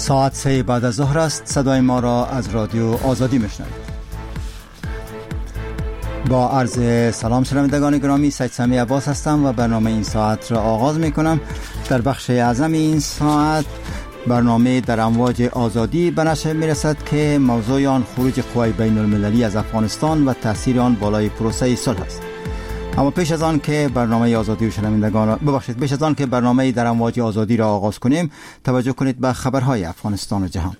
ساعت 3 بعد از ظهر است. صدای ما را از رادیو آزادی میشنوید. با عرض سلام شنوندگان گرامی، سید سمی عباس هستم و برنامه این ساعت را آغاز میکنم. در بخش اعظم این ساعت برنامه در امواج آزادی به نشر میرسد که موضوع آن خروج قوای بین المللی از افغانستان و تاثیر آن بالای پروسه صلح است. اما پیش از آن که برنامه آزادی و شنوندگان پیش از آن که برنامه در امواج آزادی را آغاز کنیم، توجه کنید به خبرهای افغانستان و جهان.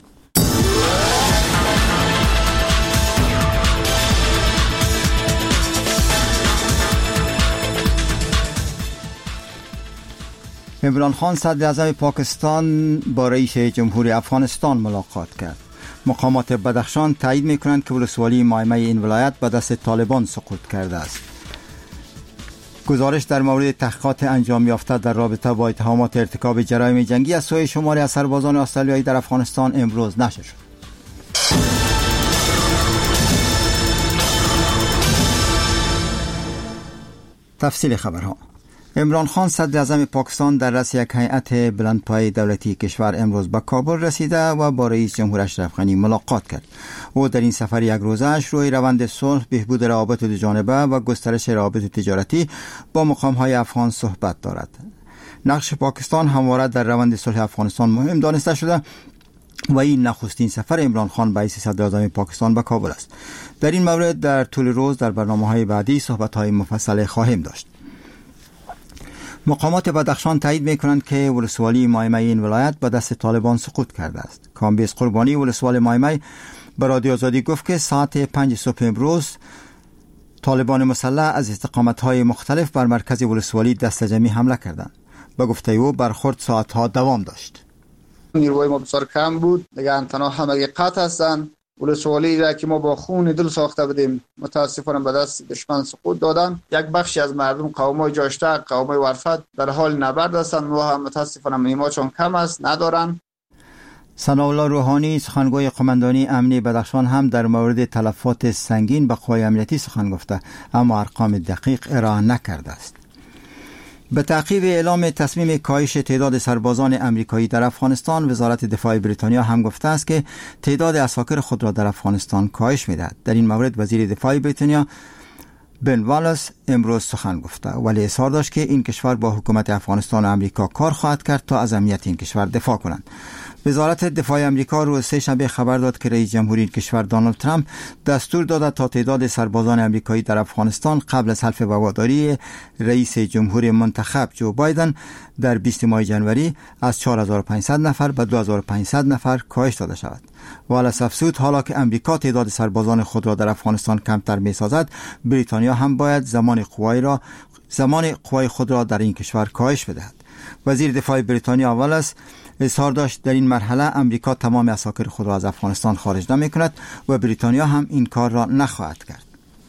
عمران خان صدر اعظم پاکستان با رئیس جمهوری افغانستان ملاقات کرد. مقامات بدخشان تایید می‌کنند که ولسوالی مایمه این ولایت به دست طالبان سقوط کرده است. گزارش در مورد تحقیقات انجام یافته در رابطه با اتهامات ارتکاب جرایم جنگی از سوی شماری از سربازان استرالیایی در افغانستان امروز نشر شد. تفصیل خبرها. عمران خان صدر اعظم پاکستان در رأس یک هیئت بلندپایه دولتی کشور امروز به کابل رسیده و با رئیس جمهور اشرف غنی ملاقات کرد. او در این سفر یک روزه‌اش روی روند صلح، بهبود روابط دوجانبه و گسترش روابط تجارتی با مقام‌های افغان صحبت دارد. نقش پاکستان همواره در روند صلح افغانستان مهم دانسته شده و این نخستین سفر عمران خان به حیث صدر اعظم پاکستان به کابل است. در این مورد در طول روز در برنامه‌های بعدی صحبت‌های مفصل خواهیم داشت. مقامات بدخشان تایید می‌کنند که ولسوالی مایمه این ولایت به دست طالبان سقوط کرده است. کامبیز قربانی ولسوال مایمه به رادیو آزادی گفت که ساعت 5 صبح امروز طالبان مسلح از استقامت‌های مختلف بر مرکز ولسوالی دسته‌جمعی حمله کردند. به گفته او برخورد ساعت‌ها دوام داشت. نیروی ما بسیار کم بود، دیگه تنها همگی قطع هستند. ولسوالی را که ما با خون دل ساخته بودیم متاسفانه به دست دشمن سقوط دادن. یک بخشی از مردم قوم‌های جاشته، قوم‌های ورفت در حال نبرد هستند و هم متاسفانه میما چون کم است ندارن. ثناءالله روحانی سخنگوی قماندانی امنی بدخشان هم در مورد تلفات سنگین به قوای امنیتی سخن گفته، اما ارقام دقیق ارائه نکرده است. به تعقیب اعلام تصمیم کاهش تعداد سربازان امریکایی در افغانستان، وزارت دفاع بریتانیا هم گفته است که تعداد عساکر خود را در افغانستان کاهش می‌دهد. در این مورد وزیر دفاع بریتانیا بن والاس امروز سخن گفته، ولی اصرار داشت که این کشور با حکومت افغانستان و امریکا کار خواهد کرد تا از امنیت این کشور دفاع کنند. وزارت دفاع امریکا روز سه‌شنبه خبر داد که رئیس جمهوری این کشور دونالد ترامپ دستور داده تا تعداد سربازان امریکایی در افغانستان قبل از حلف وفاداری رئیس جمهور منتخب جو بایدن در 20 ماه ژانویه از 4500 نفر به 2500 نفر کاهش داده شود. والاس افزود حالا که امریکا تعداد سربازان خود را در افغانستان کمتر می‌سازد، بریتانیا هم باید زمان قوای خود را در این کشور کاهش بدهد. وزیر دفاع بریتانیا والاس اظهار داشت در این مرحله امریکا تمام عساکر خود را از افغانستان خارج نمی کند و بریتانیا هم این کار را نخواهد کرد.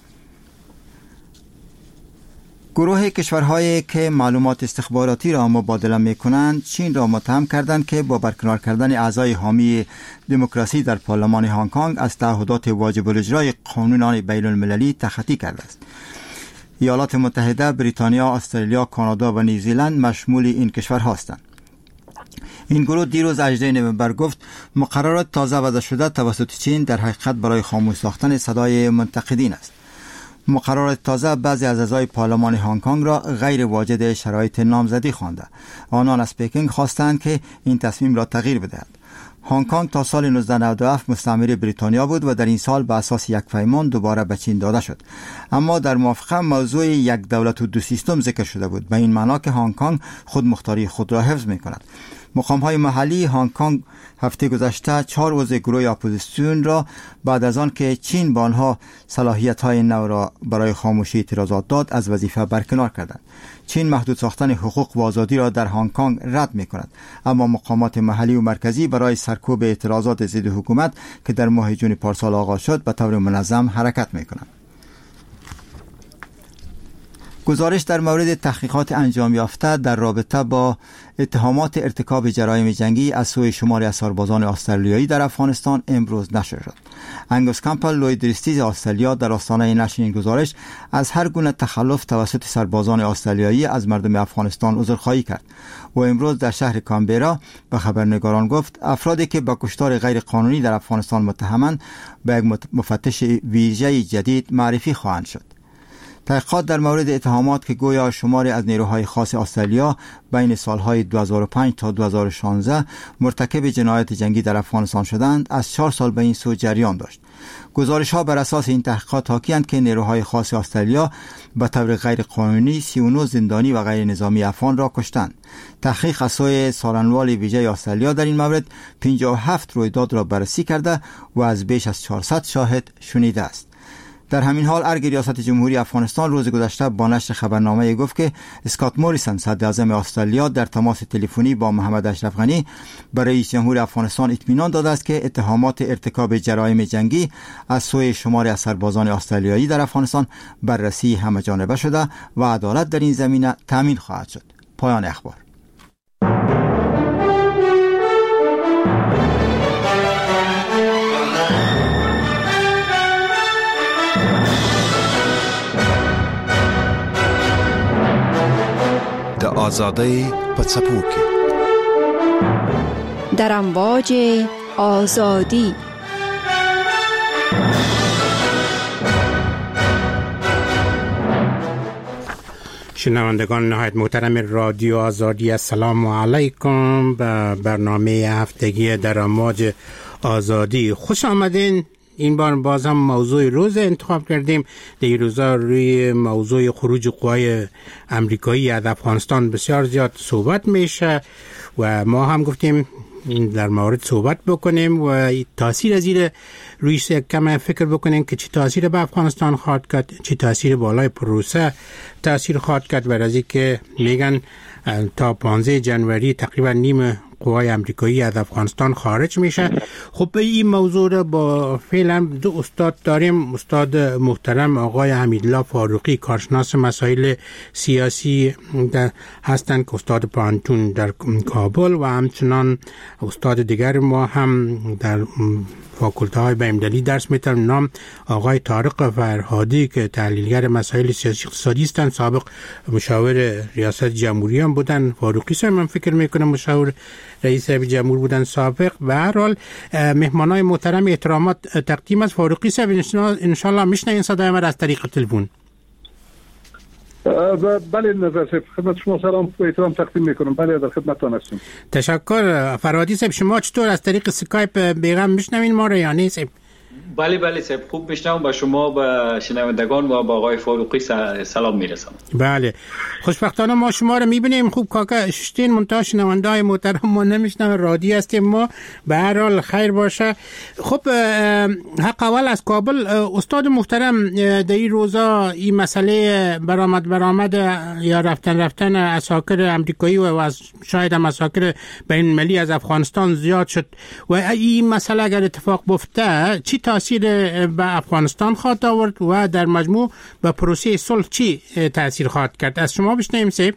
گروه کشورهایی که معلومات استخباراتی را مبادله می کنند چین را متهم کردند که با برکنار کردن اعضای حامی دموکراسی در پارلمان هنگ کنگ از تعهدات واجب الاجرای قانونان بین المللی تخطی کرده است. ایالات متحده، بریتانیا، استرالیا، کانادا و نیوزیلند مشمول این کشورها هستند. این گروه دیروز 18 نوامبر گفت مقررات تازه وضع شده توسط چین در حقیقت برای خاموش ساختن صدای منتقدین است. مقررات تازه بعضی از اعضای پارلمان هنگ کنگ را غیر واجد شرایط نامزدی خوانده. آنان از پکینگ خواستند که این تصمیم را تغییر بدهد. هنگ کنگ تا سال 1997 مستعمره بریتانیا بود و در این سال به اساس یک پیمان دوباره به چین داده شد. اما در موافقه موضوع یک دولت و دو سیستم ذکر شده بود، به این معنا که هنگ کنگ خود مختاری خود را حفظ می‌کند. مقام‌های محلی هنگ کنگ هفته گذشته 4 عضو گروه اپوزیسیون را بعد از آن که چین به آنها صلاحیت‌های نو را برای خاموشی اعتراضات داد از وظیفه برکنار کردند. چین محدود ساختن حقوق و آزادی را در هنگ کنگ رد می‌کند، اما مقامات محلی و مرکزی برای سرکوب اعتراضات ضد حکومت که در ماه جون پارسال آغاز شد به طور منظم حرکت می‌کنند. گزارش در مورد تحقیقات انجام یافته در رابطه با اتهامات ارتکاب جرایم جنگی از سوی شماری از سربازان استرالیایی در افغانستان امروز نشر شد. انگوس کمپل لوید ریستیز استرالیا در آستانه نشر این گزارش از هر گونه تخلف توسط سربازان استرالیایی از مردم افغانستان عذرخواهی کرد و امروز در شهر کانبرا به خبرنگاران گفت افرادی که به کشتار غیر قانونی در افغانستان متهمند به یک مفتش ویژه جدید معرفی خواهند شد. تحقیقات در مورد اتهامات که گویا شماری از نیروهای خاص استرالیا بین سالهای 2005 تا 2016 مرتکب جنایت جنگی در افغانستان شدند از 4 سال به این سو جریان داشت. گزارش ها بر اساس این تحقیقات حاکی‌اند که نیروهای خاص استرالیا به طور غیر قانونی 39 زندانی و غیر نظامی افغان را کشتند. تحقیق از سوی سالنوال ویژه استرالیا در این مورد 57 رویداد را بررسی کرده و از بیش از 400 شاهد شنیده است. در همین حال ارگ ریاست جمهوری افغانستان روز گذشته با نشر خبرنامه گفت که اسکات موریسون صدر اعظم استرالیا در تماس تلفنی با محمد اشرف غنی برای رئیس جمهور افغانستان اطمینان داده است که اتهامات ارتکاب جرایم جنگی از سوی شماری از سربازان استرالیایی در افغانستان بررسی همه‌جانبه شده و عدالت در این زمینه تامین خواهد شد. پایان اخبار. آزادی پڅپو کې در امواج آزادی. شنوندگان نهایت محترم رادیو آزادی، السلام علیکم به برنامه هفتگی در امواج آزادی خوش آمدین. این بار باز هم موضوع روز انتخاب کردیم. در این روزا روی موضوع خروج قوای امریکایی از افغانستان بسیار زیاد صحبت میشه و ما هم گفتیم این در مورد صحبت بکنیم و تاثیر از این رویش کم فکر بکنیم که چی تاثیر به افغانستان خواهد کرد، چی تاثیر بالای پروسه تاثیر خواهد کرد. و از اینکه میگن تا 15 جنوری تقریبا نیم قوای امریکایی از افغانستان خارج میشه. خب به این موضوع را با فعلا دو استاد داریم. استاد محترم آقای حمیدالله فاروقی، کارشناس مسائل سیاسی هستند که استاد پانتون در کابل و همچنان استاد دیگر ما هم در فاکولته های بین‌المللی درس میتن، نام آقای طارق فرهادی که تحلیلگر مسائل سیاسی اقتصادی هستند، سابق مشاور ریاست جمهوری هم بودن. فاروقی صاحب من فکر میکنم مشاور رئیس جمهور بودن سابق. به هر حال مهمانای محترم احترامات تقدیم از فاروقی صاحب. انشالله میشنوین صدای من از طریق تلفن. بله نظر صاحب، خدمت شما سلام و احترام تقدیم میکنم. بله در خدمتتان هستم. تشکر. فرهادی صاحب شما چطور از طریق اسکایپ بیغم میشنوین ما رو یا نه صاحب؟ بله صاحب خوب میشنوم. با شما با شنوندگان و با آقای فاروقی سلام میرسم. بله خوشبختانه ما شما رو میبینیم. خوب کاکا ششتین منتها شنونده‌های محترم ما نمیشنون، رادی هستیم ما. به هر حال خیر باشه. خب حق اول از کابل استاد محترم، در این روزا این مسئله برآمد یا رفتن عساکر امریکایی و از شاید هم عساکر بین‌المللی از افغانستان زیاد شد و این مسئله اگر اتفاق بیفته چی تاثیر به افغانستان خواهد آورد و در مجموع به پروسه صلح چی تاثیر خواهد کرد؟ از شما بشنویم صاحب.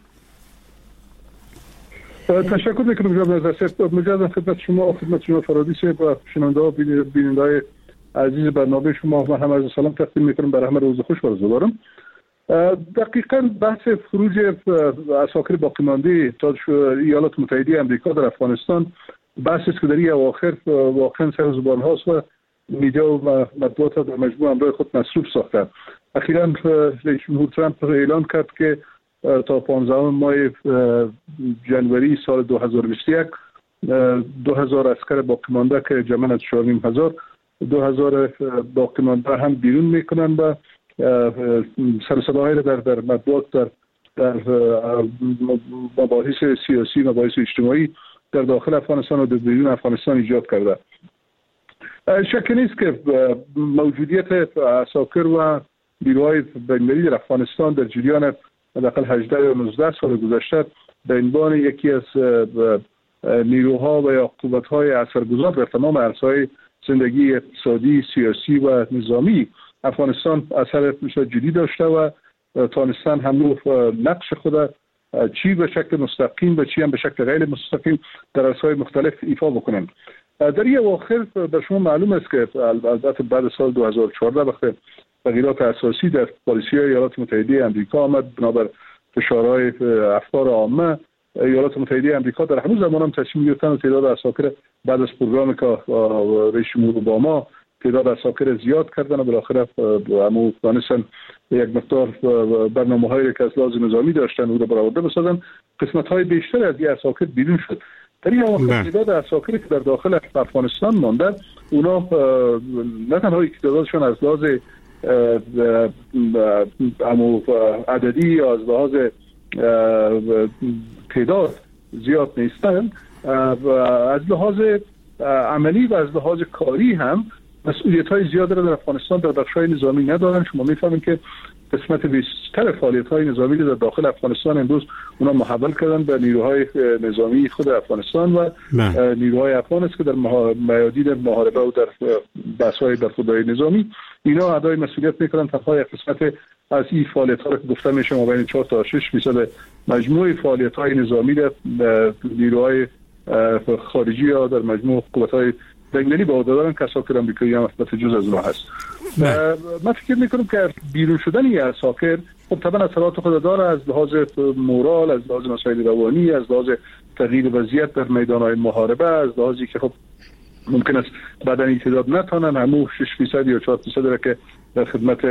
تشکر میکنم جناب نظر صاحب. مجددا خدمت شما فرهادی صاحب و شنونده‌ها بیننده‌های عزیز برنامه شما و هم از سلام تقدیم میکنم. برای همه روز خوش و روزگارم. دقیقاً بحث خروج عساکر باقی مانده تا ایالات متحده آمریکا در افغانستان بحثی است که در این اواخر واقعا سر زبان هاست و میدیا و مطبوعات در مجموع همراه خود مصروف ساخته. اخیراً رئیس جمهور ترامپ اعلان کرد که تا 15 ماه جنوری سال 2021 2000 عسکر باقی مانده که جمعاً 4,500 2000 باقی مانده هم بیرون میکنن و سر صداهایی در مطبوعات در مباحث سیاسی مباحث اجتماعی در داخل افغانستان و در بیرون افغانستان ایجاد کرده. شک نیست که موجودیت عساکر و نیروهای بین‌المللی در افغانستان در جریان حداقل 18 یا 19 سال گذشته به عنوان یکی از نیروها و یا قوت‌های اثرگذار در تمام عرصه‌های زندگی اقتصادی، سیاسی و نظامی افغانستان اثر جدی داشته و تانستن هم نقش خود چی به شکل مستقیم و چی هم به شکل غیر مستقیم در عرصه‌های مختلف ایفا بکنند. در این اواخر بر شما معلوم است که البته بعد سال 2014 وقتی تغییرات اساسی در پالیسی‌های ایالات متحده آمریکا آمد بنابر فشارهای افکار عامه، ایالات متحده آمریکا در همون زمان هم تصمیم گرفتن تعداد عساکر بعد از پروگرام که رئیس جمهور اوباما تعداد عساکر زیاد کردن و بالاخره همون دانستن یک مقدار برنامه‌هایی که از لحاظ نظامی داشتن او رو برآورده بسازن. قسمت‌های بیشتر از این عساکر بیرون شد. در این واقع تعداد عساکری که در داخل افغانستان مانده، اونا نه تنها تعدادشون از لحاظ عددی یا از لحاظ تعداد زیاد نیستن، از لحاظ عملی و از لحاظ کاری هم مسئولیت‌های زیاد را در افغانستان در بخش‌های نظامی ندارن. شما می‌فهمید که قسمت بیشتر فعالیت‌های نظامی در داخل افغانستان امروز اونا محول کردن به نیروهای نظامی خود افغانستان و نیروهای افغان است که در میادین محاربه و در بحث‌های برخورداری نظامی اینا ادای مسئولیت می‌کنن. تنها یک قسمت از این فعالیت‌ها رو گفته میشه ما بین 4 تا 6% مجموع فعالیت‌های نظامی در نیروهای خارجی یا در مجموع قوت‌های بین‌المللی با عهده‌داران که عساکر آمریکایی هم البته جز از اونها هست. من فکر می‌کنم که بیرون شدن این عساکر خب طبعا اثرات خود داره، از لحاظ مورال، از لحاظ مسائل روانی، از لحاظ تغییر وضعیت در میدان‌های محاربه، از لحاظی که خب ممکن است بعداً این تعداد نتونن همون 6% یا 4% را که در خدمت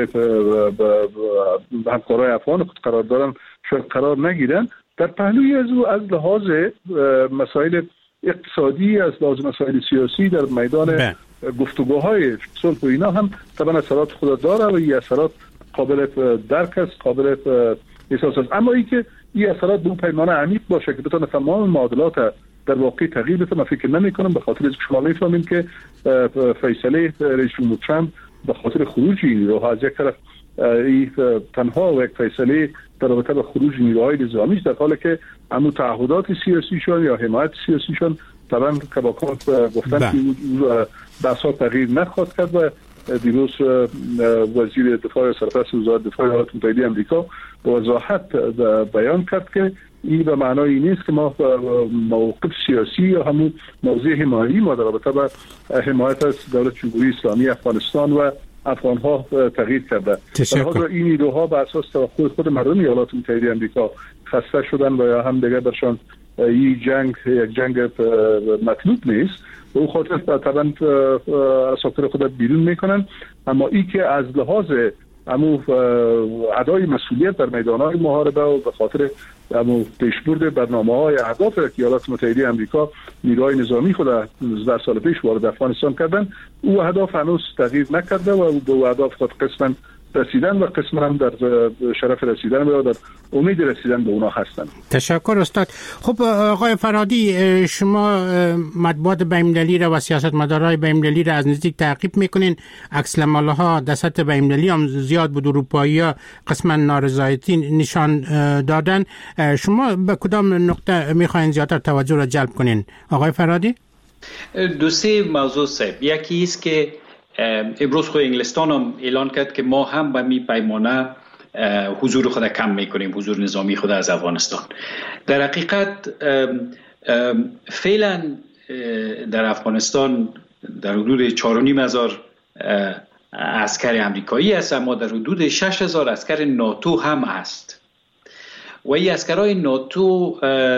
همکارای افغان خود قرار دارن شاید قرار نگیرن. در پهلوی از او از لحاظ مسائل اقتصادی، از لحاظ مسائل سیاسی در میدان گفتگوهای صلح و اینا هم طبعا اثرات خود داره و این اثرات قابل درک است، قابل احساس است. اما این که این اثرات به اون پیمانه عمیق باشه که بتونه تمام معادلات در واقع تغییر بده من فکر نمی کنم، به خاطر اینکه شما میفهمید که فیصله رئیس جمهور ترامپ به خاطر خروج نیروها از یک طرف این تنها و یک فیصله در رابطه با خروج نیروهای نظامی در حالی که همون تعهدات سیاسیشون یا حمایت سیاسیشون طبعا که با گفتن که بحثا تغییر نخواهد کرد و دیروز وزیر دفاع سرپرست وزارت دفاع ایالات متحده آمریکا با وضاحت بیان کرد که این به معنای نیست که ما موقف سیاسی یا همون موضوع حمایتی ما در رابطه با حمایت از دولت جمهوری اسلامی افغانستان و افغان‌ها تغییر کرده. در این نیروها بر اساس توقع خود مردم ایالات متحده آمریکا خسته شدن و یا هم دیگه برشان این جنگ یک جنگ مطلوب نیست. به اون خاطر طبعا اساکر خود بیرون میکنن. اما این که از لحاظ امو ادای مسئولیت در میدان‌های محاربه و به خاطر امو پیشبرد برنامه‌های اهداف ایالات متحده آمریکا نیروهای نظامی خود در سال پیش وارد افغانستان کردن، او اهداف هنوز تغییر نکرده و به اهداف خود قسماً رسیدن و قسماً هم در شرف رسیدن و در امید رسیدن به اونا هستند. تشکر استاد. خب آقای فرهادی، شما مطبوعات بین‌المللی را و سیاستمدارای بین‌المللی را از نزدیک تعقیب میکنین. عکس‌العمل‌ها در سطح بین‌المللی هم زیاد بود، اروپایی‌ها قسماً نارضایتی نشان دادن. شما به کدام نقطه میخواین زیادتر توجه را جلب کنین آقای فرهادی؟ دو سه موضوع صاحب. یکی است که امروز خود انگلستان هم اعلان کرد که ما هم به می پیمانه حضور خود کم میکنیم، حضور نظامی خود از افغانستان. در حقیقت فعلا در افغانستان در حدود 4,500 عسکر امریکایی هست، اما در حدود 6,000 عسکر ناتو هم است و این عسکرهای ناتو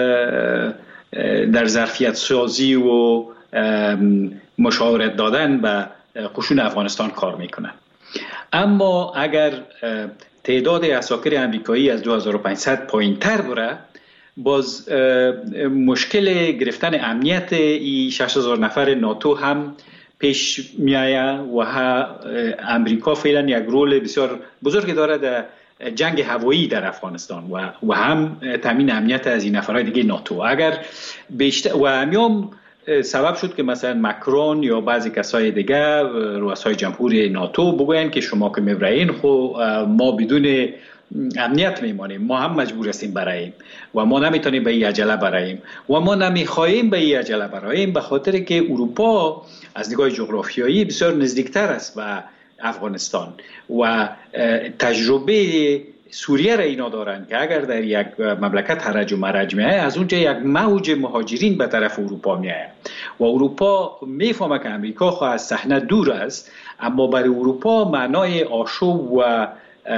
در ظرفیت سازی و مشاورت دادن به قشون افغانستان کار میکنن. اما اگر تعداد عساکر امریکایی از 2500 پایین تر بره، باز مشکل گرفتن امنیت این 6,000 نفر ناتو هم پیش میآید و امریکا فعلا یک رول بسیار بزرگ داره در جنگ هوایی در افغانستان و هم تامین امنیت از این نفرهای دیگه ناتو. اگر بیشتر و همیام سبب شد که مثلا مکرون یا بعضی کسای دیگه رؤسای جمهور ناتو بگوین که شما که میبرین خو ما بدون امنیت میمانیم، ما هم مجبور هستیم براییم و ما نمیتونیم به این عجله براییم و ما نمیخواهیم به این عجله براییم، به خاطر که اروپا از نگاه جغرافیایی بسیار نزدیکتر است به افغانستان و تجربه سوریه را اینا دارن که اگر در یک مملکت هرج و مرج میایه، از اونجا یک موج مهاجرین به طرف اروپا میایه و اروپا میفهمه که امریکا خواه از صحنه دور است، اما برای اروپا معنای آشوب و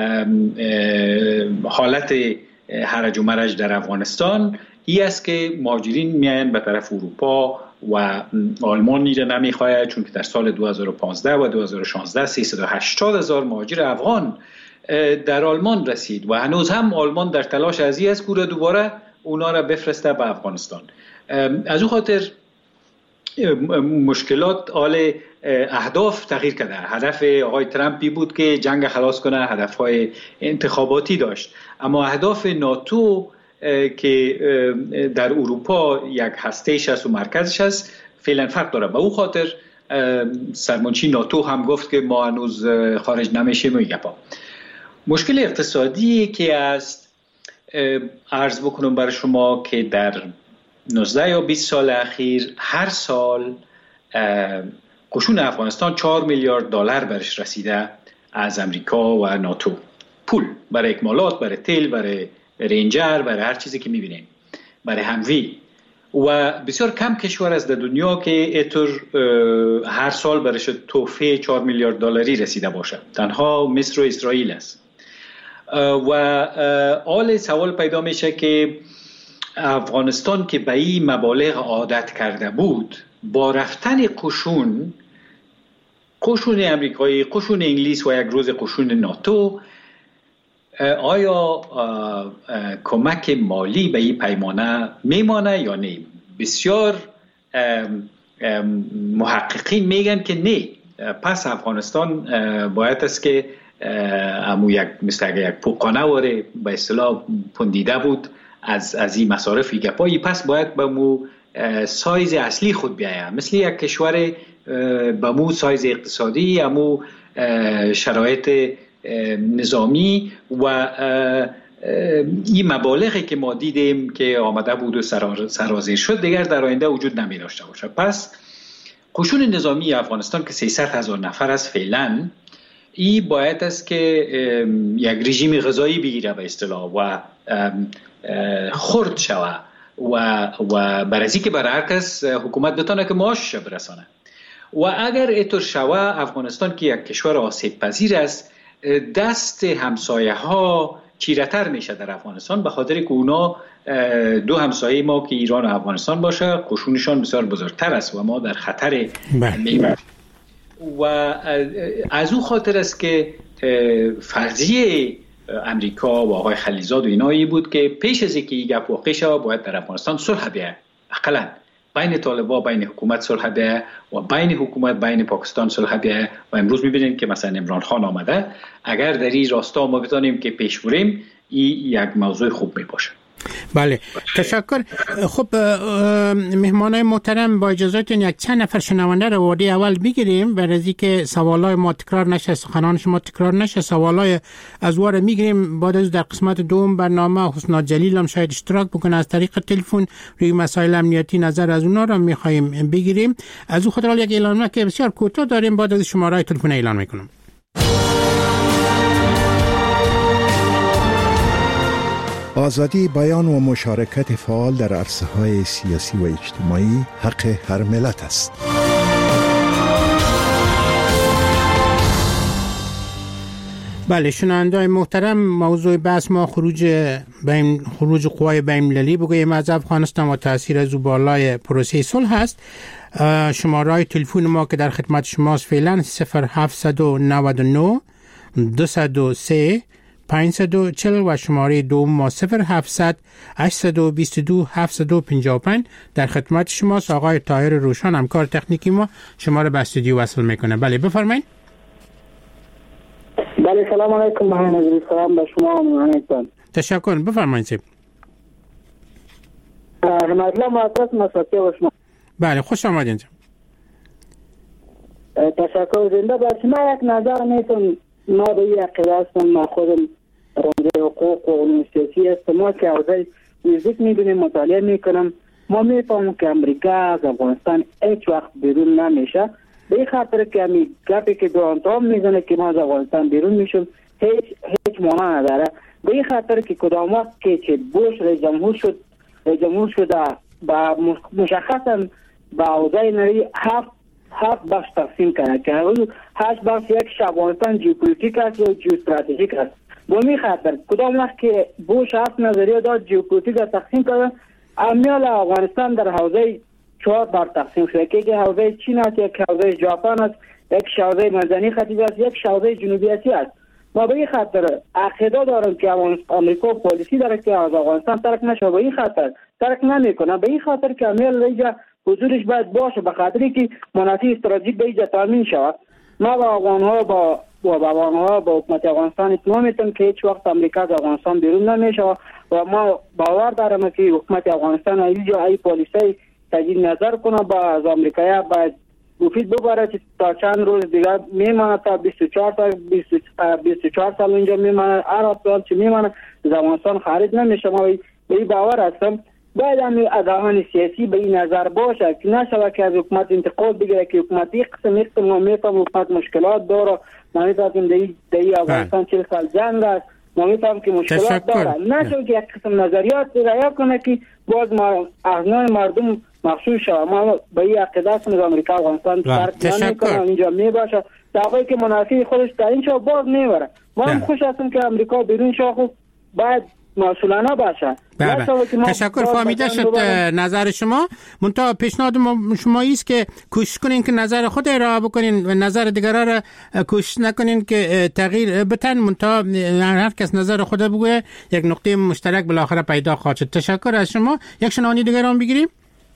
حالت هرج و مرج در افغانستان ای است که مهاجرین میاین به طرف اروپا و آلمان نیره نمیخواهد، چون که در سال 2015 و 2016 380,000 مهاجر افغان در آلمان رسید و هنوز هم آلمان در تلاش ازی است که دوباره اونا را بفرسته به افغانستان. از اون خاطر مشکلات آل اهداف تغییر کرده. هدف آقای ترامپی بود که جنگ خلاص کنه، هدفهای انتخاباتی داشت، اما اهداف ناتو که در اروپا یک هستهش است و مرکزش است فعلا فرق داره. به اون خاطر سرمنشی ناتو هم گفت که ما هنوز خارج نمیشیم و گپا. مشکل اقتصادی که است عرض بکنم برای شما که در 19 یا 20 سال اخیر هر سال قشون افغانستان 4 میلیارد دلار برش رسیده از امریکا و ناتو، پول برای اکمالات، برای تیل، برای رنجر، برای هر چیزی که میبینیم، برای هموی. و بسیار کم کشور از در دنیا که اینطور هر سال برش تحفه 4 میلیارد دلاری رسیده باشه، تنها مصر و اسرائیل است. و آل سوال پیدا میشه که افغانستان که به این مبالغ عادت کرده بود، با رفتن قشون امریکایی، قشون انگلیس و یک روز قشون ناتو، آیا کمک مالی به این پیمانه میمانه یا نه؟ بسیار محققین میگن که نه. پس افغانستان باید است که امو مثل یک پوکانه واره به اصطلاح پندیده بود از این مصارفی گپایی، پس باید به مو سایز اصلی خود بیاید، مثل یک کشور به مو سایز اقتصادی، امو شرایط نظامی و این مبالغی که ما دیدیم که آمده بود و سرازیر شد دیگر در آینده وجود نمی داشته باشه. پس قشون نظامی افغانستان که 300,000 نفر است فعلا، این باید است که یک رژیم غذایی بگیره به اصطلاح و خرد شوه و برازی که برای هر کس حکومت بتانه که معاشش برسانه. و اگر اینطور شوه، افغانستان که یک کشور آسیب پذیر است، دست همسایه ها چیره‌تر میشه در افغانستان، به خاطر که اونا دو همسایه ما که ایران و افغانستان باشه، قشونشان بسیار بزرگتر است و ما در خطر میبریم. و از اون خاطر است که فرضیه امریکا و آقای خلیزاد و اینایی بود که پیش از اینکه این گپ واقع شود باید در افغانستان صلح بیاید، اقلا بین طالبان، بین حکومت صلح بیاید و بین حکومت بین پاکستان صلح بیاید. و امروز می‌بینیم که مثلا عمران خان آمده، اگر در این راستا ما بتونیم که پیش بریم، این یک موضوع خوب میباشه. بله، تشکر. خب مهمانای محترم، با اجازهتون یک چند نفر شنونده رو وارد اول بگیریم برای اینکه سوالای ما تکرار نشه، سخنان شما تکرار نشه. سوالای از واره میگیریم، بعد از در قسمت دوم برنامه حسنا جلیل هم شاید اشتراک بکنه از طریق تلفن، روی مسائل امنیتی نظر از اونا رو میخوایم بگیریم. از اون خاطر یک اعلان که بسیار کوتاه داریم، بعد از شماره تلفن اعلان میکنم. آزادی بیان و مشارکت فعال در عرصه‌های سیاسی و اجتماعی حق هر ملت است. بله شنوندگان محترم، موضوع بحث ما خروج قوای بین‌المللی بگوییم از افغانستان و تاثیر از بالای پروسه صلح است. شماره تلفن ما که در خدمت شماست فعلا 0799 203 540 و شماره دوم ما 0700 822 755 در خدمت شماست. آقای طاهر روشن همکار تکنیکی ما شما رو به استودیو وصل میکنه. بله بفرمایید. بله سلام علیکم. بهانه سلام به شما مهندسان. تشکر. بفرمایید. مطلب محترم مساطی و شما. بله خوش آمدید. تشکر. زنده باشید. ما یک نظر میتونم، ما به یک عقیده هستم، ما خودم رمزه حقوق و علوم سیاسی هستم، ما که اوضاع نزدیک میبینیم، مطالعه میکنم، ما میفهمم که امریکا از افغانستان هیچ وقت بیرون نمیشه. به این خاطر که همین گپی که دوران ترامپ میزنه که ما از افغانستان بیرون میشم هیچ معنا نداره. به این خاطر که کدام وقت که بوش رئیس جمهور شده با مشخصا با اوضاع نری هفت بخش تقسیم کنه که اول 8 بخش یک افغانستان ژئوپلیتیک است و ژئواستراتژیک است. به این خاطر کدام وقت که بوش 7 نظریه داد ژئوپلیتیک را تقسیم کرد، امیال افغانستان در حوزه 4 بار تقسیم شده که یک حوزه چین است، یک حوزه ژاپن است، یک حوزه مرزنی ختیځ است، یک حوزه جنوبی آسیا است. ما به این خاطر عقیده دارم که آمریکا پالیسی داره که از افغانستان ترک نشه، به این خاطر ترک نمیکنه، به این خاطر که امیال اینجا حضورش باید باشه، به خاطری که منافع استراتژیک به اینجا تامین شود. ما با افغانها با حکومت افغانستان اطمینان میتونم که هیچ وقت امریکا از افغانستان بیرون نمیشه و ما باور دارم که حکومت افغانستان اینجا ای پالیسی تجدید نظر کنه با از امریکا باید مفید ببره که تا چند روز دیگر میمانه، تا 24 سال اینجا میمانه، هر سال که میمانه از افغانستان خارج نمیشه. ما به این باور هستم. باید هم ادعاان سیاسی به این نظر باشه که نشود که از حکومت انتقاد بگیره که حکومت یک قسم ما میفهم حکومت مشکلات داره، ما میفهمیم در افغانستان 40 سال جنگ است، ما میفهمیم که مشکلات داره، نشود که یک قسم نظریات رعایت کنه که باز اذهان مردم مخصوص شود. ما به این عقیده هستیم از امریکا افغانستان ترک نمیکنه، اینجا میباشه تا وقتی که منافع خودش در اینجا باز میبره. ما هم خوش هستیم که امریکا بیرون شاه باید مسئولانه باشه. تشکر، فهمیده شد نظر شما. منتها پیشنهاد شما است که کوشش کنین که نظر خود ارائه بکنین و نظر دیگران را کوشش نکنین که تغییر بدن. منتها هر کس نظر خود بگوه، یک نقطه مشترک بالاخره پیدا خواهد شد. تشکر از شما. یک شنونده دیگران بگیریم.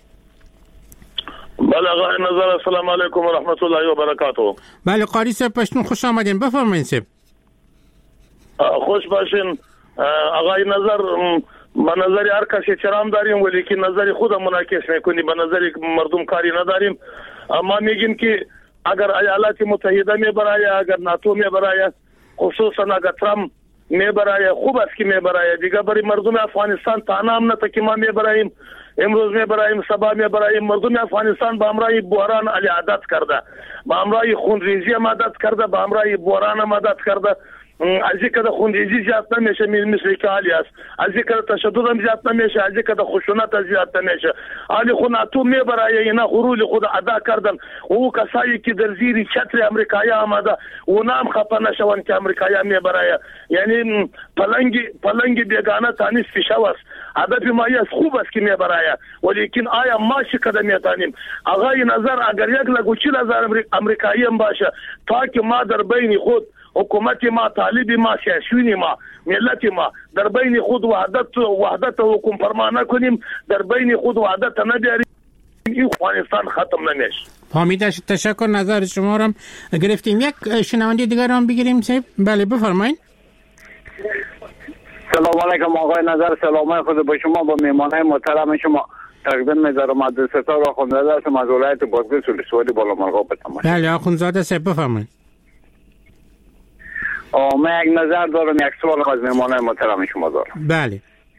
بله آقای نظر، السلام علیکم و رحمت الله و برکاته. بله قاری صاحب پشتون خوش آمدین، بفرمایید صاحب. خوش باشین آقای نظر. به نظر هر کسی احترام داریم ولی که نظر خود منعکس میکنی، به نظر مردم کاری نداریم. ما میگیم که اگر ایالات متحده میبرایه، اگر ناتو میبرایه، خصوصا اگر ترامپ میبرایه، خوب است که میبرایه دیگه. برای مردم افغانستان تنها هم نه که ما میبرایم، امروز میبرایم، صبح میبرایم. مردم افغانستان به همراه بحران عادت کرده، به همراه خونریزی عادت کرده، به همراه بحران عادت کرده. از اینکه خونریزی زیاد نمیشه مثل که حالی است، از اینکه تشدد هم زیاد نمیشه، از اینکه خشونت زیاد نمیشه. حالی خود ناتو میبرایه، اینا غرور خود ادا کردن. او کسایی که در زیر چتر امریکایی آمده اونا هم خفه نشون که امریکایی میبرایه. یعنی پلنگ بیگانه تانیس فیشو است. هدف ما است خوب است که میبرایه، ولیکن آیا ما چه قدم میتانیم؟ آقای نظر اگر یک لگوچی نظر امریکایی هم باشه تا که ما در بین خود حکومت ما، طالب ما، سیاسیون ما، ملت ما در بین خود وحدت حکم فرما نکنیم، در بین خود وحدت نبیاریم، این افغانستان ختم نمیشه. فهمیده شد. تشکر، نظر شما را گرفتیم. یک شنونده دیگر هم بگیریم صاحب. بله بفرمایید. سلام علیکم آقای نظر، سلام خود با شما، با میهمانای محترم شما تقدیم می‌ذارم. عبدالستار آخوندزاده هستم از ولایت بادغیس ولسوالی بالامرغاب به تماش. بله آخوندزاده صاحب بفرمایید. من یک نظر دارم، یک سوال از میهمانای محترم شما دارم. بله.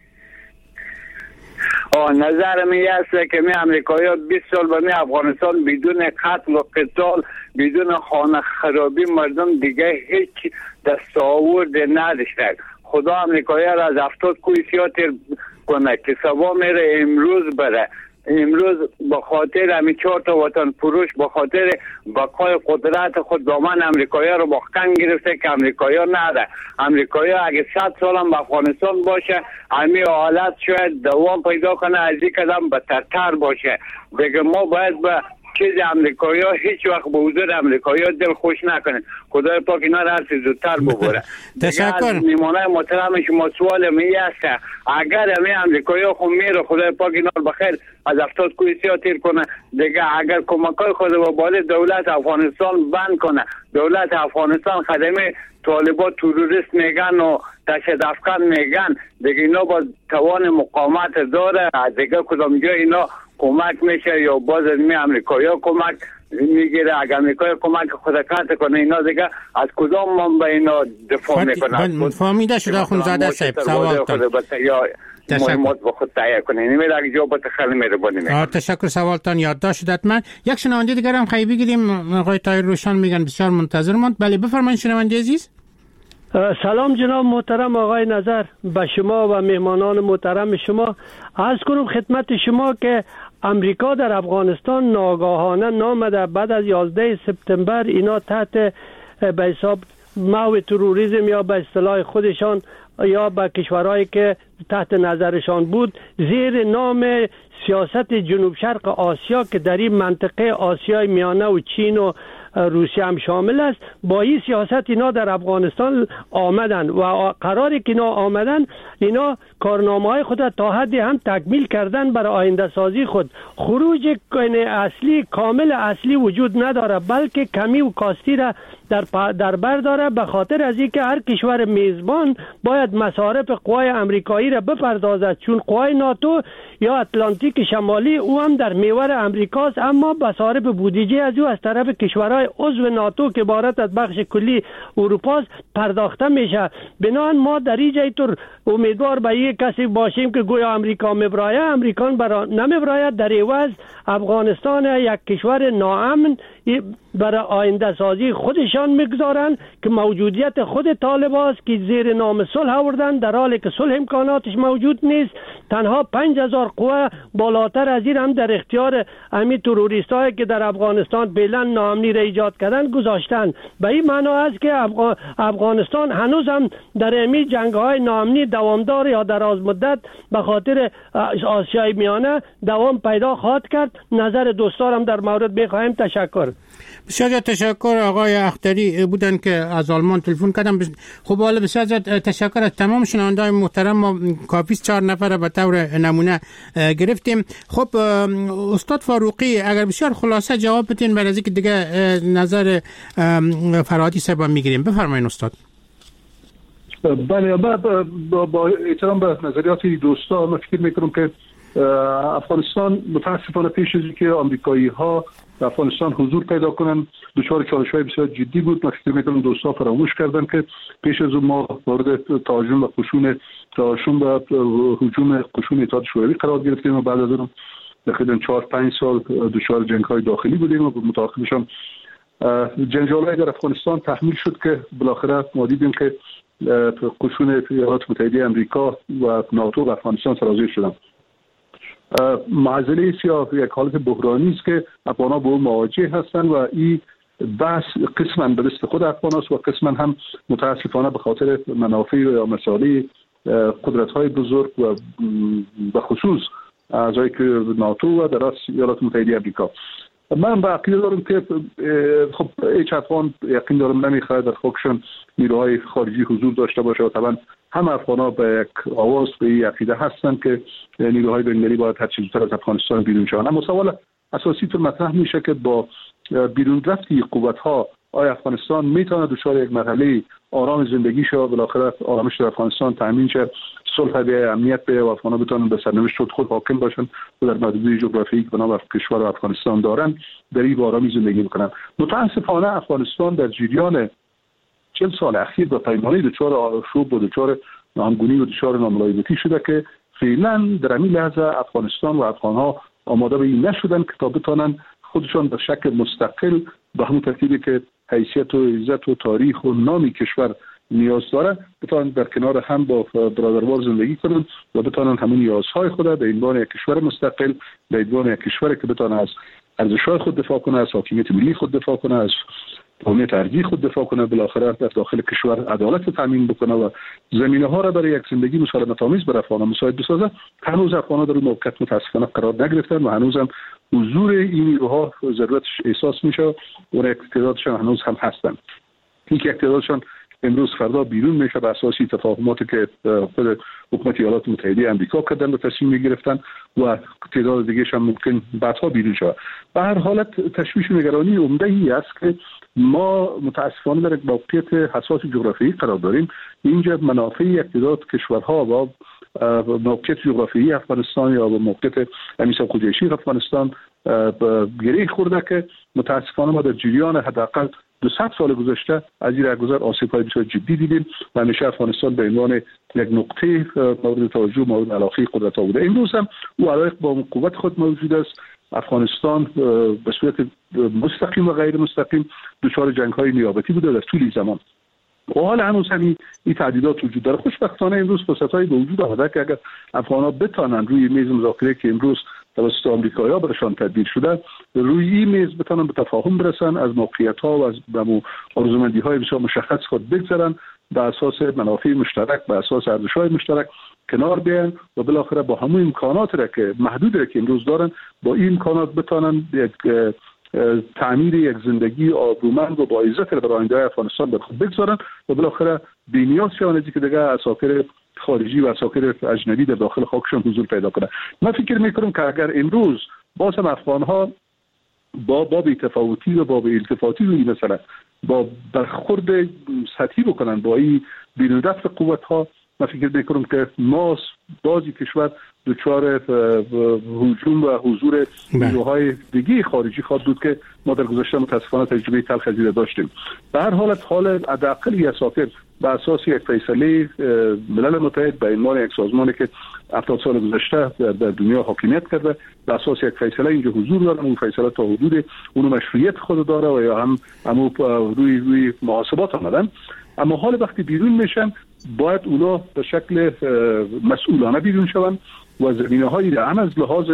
نظر من است که می امریکایی‌ها 20 سال به می افغانستان بدون قتل و قتال، بدون خانه خرابی مردم دیگه هیچ دستاورد نداشتن. خدا امریکایی‌ها را از 70 کوی سیاه تیر کنه که سبا میره امروز بره. امروز به خاطر همین 4 تا وطن فروش، به خاطر بقای قدرت خود دامن امریکایی‌ها رو باختن گرفته که امریکایی‌ها نده. امریکایی‌ها اگه 100 سال هم به افغانستان باشه همین حالت شاید دوام پیدا کنه، از این قدم بدتر باشه. دیگه ما باید به چیز امریکایی‌ها هیچ وقت به حضور امریکایی‌ها دل خوش نکنه. خدای پاک اینا را هرچی زودتر ببره. تشکر. میمانه محترم شما سوال می است اگر همین امریکایی‌ها خود میره خدای پاک اینا رو بخیر از 70 کوی سیاه تیر کنه دیگه، اگر کمکای خود به بالای دولت افغانستان بند کنه، دولت افغانستان خدمه طالبا تروریست میگن و تشدد افکار میگن دیگه، اینا با توان مقاومت داره دیگه، کدام جا اینا کمک میشه یا باز از می امریکایی‌ها کمک میگیره. اگر امریکایی کمک خود کات کنه اینا دیگه از کدام منبع اینا دفاع میکنه؟ فهمیده شد آخوندزاده صاحب. سوالتان مهمات با خود تهیه کنه. نمیده اگه جوابت خیلی مهربانی. تشکر، سوالتان یادداشت شد حتما. یک شنونده دیگر هم خیلی بگیریم. آقای طاهر روشن میگن بسیار منتظر ماند. بله بفرمایید شنونده عزیز. سلام جناب محترم آقای نظر، به شما و مهمانان محترم شما. عرض کنم خدمت شما که امریکا در افغانستان ناگاهانه نامده بعد از 11 سپتامبر اینا تحت به حساب محو تروریسم یا به اصطلاح خودشان یا به کشورهایی که تحت نظرشان بود زیر نام سیاست جنوب شرق آسیا که در این منطقه آسیای میانه و چین و روسیه هم شامل است، با این سیاست اینا در افغانستان آمدن و قراری که اینا آمدن اینا کارنامه های خود تا حدی هم تکمیل کردن برای آینده سازی خود. خروج اصلی کامل اصلی وجود نداره، بلکه کمی و کاستی را در بر داره، به خاطر از اینکه هر کشور میزبان باید مصارف قوای امریکایی را بپردازد، چون قوای ناتو یا اتلانتیک شمالی او هم در محور امریکاست، اما مصارف بودجه از او از طرف کشورهای عضو ناتو که عبارت از بخش کلی اروپا پرداخته میشه. بنابراین ما در اینجای طور امیدوار به یک کسی باشیم که گویا امریکا مبرایه، امریکان برای نمیبراید، در عوض افغانستان یک کشور ناامن برای آینده سازی خودشان میگذارن که موجودیت خود طالبان که زیر نام صلح آوردن، در حالی که صلح امکاناتش موجود نیست. تنها 5000 قوه بالاتر از این هم در اختیار امی تروریست هایی که در افغانستان فعلا ناامنی را ایجاد کردن گذاشتن. به این معنا است که افغانستان هنوز هم در امی جنگ های ناامنی دوامدار یا دراز مدت به خاطر آسیای میانه دوام پیدا خواهد کرد. نظر دوستانم در مورد میخواهیم. تشکر. بسیار تشکر. آقای اختری بودن که از آلمان تلفن کردم. خب حالا بسیار تشکر از تمام شنونده‌های محترم. ما کافی 4 نفر به طور نمونه گرفتیم. خب استاد فاروقی اگر بسیار خلاصه جواب بدین برای اینکه دیگه نظر فرهادی صاحب میگیریم. بفرمایید استاد. بله، با احترام به نظریات دوستان من فکر میکنم که افغانستان متاسفانه پیش از اینکه آمریکایی ها در افغانستان حضور پیدا کنن دچار چالش‌های بسیار جدی بود. من فکر می‌کنم دوستان فراموش کردن که پیش از اون ما وارد تهاجم و خشون و هجوم قشون اتحاد شوروی قرار گرفتیم و بعد از اون تقریباً 4-5 سال دچار جنگ‌های داخلی بودیم و متأخرشان جنجال‌های در افغانستان تحمیل شد که بالاخره ما دیدیم که قشون ایالات متحده آمریکا و ناتو و افغانستان سرازیر شدند. معضله یا یک حالت بحرانی است که افغان‌ها با اون مواجه هستند و این بحث قسماً به دست خود افغان است و قسماً هم متاسفانه به خاطر منافع یا مصالح قدرت‌های بزرگ و به خصوص اعضای ناتو و در رأس ایالات متحده آمریکا. من به عقیده دارم که خب هیچ افغان یقین دارم نمیخواد در خاکشان نیروهای خارجی حضور داشته باشه و طبعا هم افغان‌ها به یک آواز به این عقیده هستند که نیروهای بین‌المللی باید هر چه زودتر از افغانستان بیرون شوند. اما سوال اساسی تو مطرح میشه که با بیرون رفت قوت‌ها آیا افغانستان میتونه دچار یک مرحله آرام زندگی شه و بالاخره آرامش در افغانستان تامین شه، صلح به امنیت به و افغان‌ها بتونن به سرنوشت خود حاکم باشن و در محدوده جغرافیایی که بنا به کشور افغانستان دارن در این آرامی زندگی بکنن. متاسفانه افغانستان در جریان 40 سال اخیر با پیمانه دچار آشوب و دچار ناهمگونی و دچار ناملایمتی شده که فعلا در این لحظه افغانستان و افغان‌ها آماده به این نشدن که تا بتونن خودشان به شکل مستقل به همون ترتیبی که حیثیت و عزت و تاریخ و نامی کشور نیاز داره بتونن در کنار هم با برادروار زندگی کنن و بتونن همون نیازهای خود به عنوان یک کشور مستقل، به عنوان یک کشوری که بتونه از ارزش‌های خود دفاع کنه، از حاکمیت ملی خود دفاع کنه، از قومیت ارضی خود دفاع کنه، بالاخره در داخل کشور عدالت تامین بکنه و زمینه‌ها را برای یک زندگی مسالمت‌آمیز برای افغان‌ها مساعد بسازه. هنوز افغان‌ها در اون موقعیت متأسفانه قرار نگرفتن و هنوزم حضور این نیروها ضرورتش احساس میشه و اقتدارشان هنوز هم هستن. این که اقتدارشان امروز فردا بیرون میشه به اساس تفاهماتی که خود حکومت ایالات متحده آمریکا کردن و تصمیم میگرفتن و تعداد دیگه هم ممکن بعدها بیرون شه. به هر حالت تشویش و نگرانی عمده ای است که ما متاسفانه در یک موقعیت حساس جغرافیایی قرار داریم. اینجا منافع اقتدار کشورها و موقعیت جغرافیایی افغانستان یا موقعیت امیسا قدیشی افغانستان گره خورده که متاسفانه ما در جریان حداقل 200 سال گذشته از این رهگذر آسیب‌های بسیار جدی دیدیم و همیشه افغانستان به عنوان یک نقطه مورد توجه مورد علاقه قدرت‌ها بوده. امروز هم او علایق با قوت خود موجود است. افغانستان به صورت مستقیم و غیر مستقیم دچار جنگ‌های نیابتی بوده در طول زمان. و حال هنوز همین این تعدیلات وجود داره. خوشبختانه امروز فرصت‌هایی به وجود آمده که اگر افغان‌ها بتانن روی میز مذاکره که امروز توسط آمریکایی‌ها برشان تدبیر شده روی این میز بتانن به تفاهم برسن، از موقعیت‌ها و از آرزومندی‌های بسیار مشخص خود بگذرن، به اساس منافع مشترک، به اساس ارزش‌های مشترک کنار بیان و بالاخره با همون امکانات را که محدود که امروز دارن با این امکانات بتانن یک تعمیر یک زندگی آبرومند و با عزت برای آینده افغانستان بر خود بگذارن و بالاخره بی‌نیاز شون از اینکه دیگه اساکر خارجی و اساکر اجنبی در داخل خاکشون حضور پیدا کنه. من فکر می‌کنم که اگر امروز باز هم افغان‌ها با بی‌تفاوتی و با بی‌التفاتی روی مثلا با برخورد سطحی بکنن با این بیرون دست قوت‌ها، من فکر می‌کنم که ما بازی کشور دچار هجوم و حضور نیروهای دیگه خارجی خواهد بود که ما در گذشته متاسفانه تجربه تلخ از داشتیم. به هر حالت حال حداقل اساکر به اساس یک فیصله ملل متحد به عنوان یک سازمانی که 70 سال گذشته در دنیا حاکمیت کرده، به اساس یک فیصله اینجا حضور داره، اون فیصله تا حدود اون مشروعیت خود داره و یا هم روی محاسبات آمدن. اما حال وقتی بیرون میشن باید اونا به شکل مسئولانه بیرون شون و زمینه‌هایی را هم از لحاظ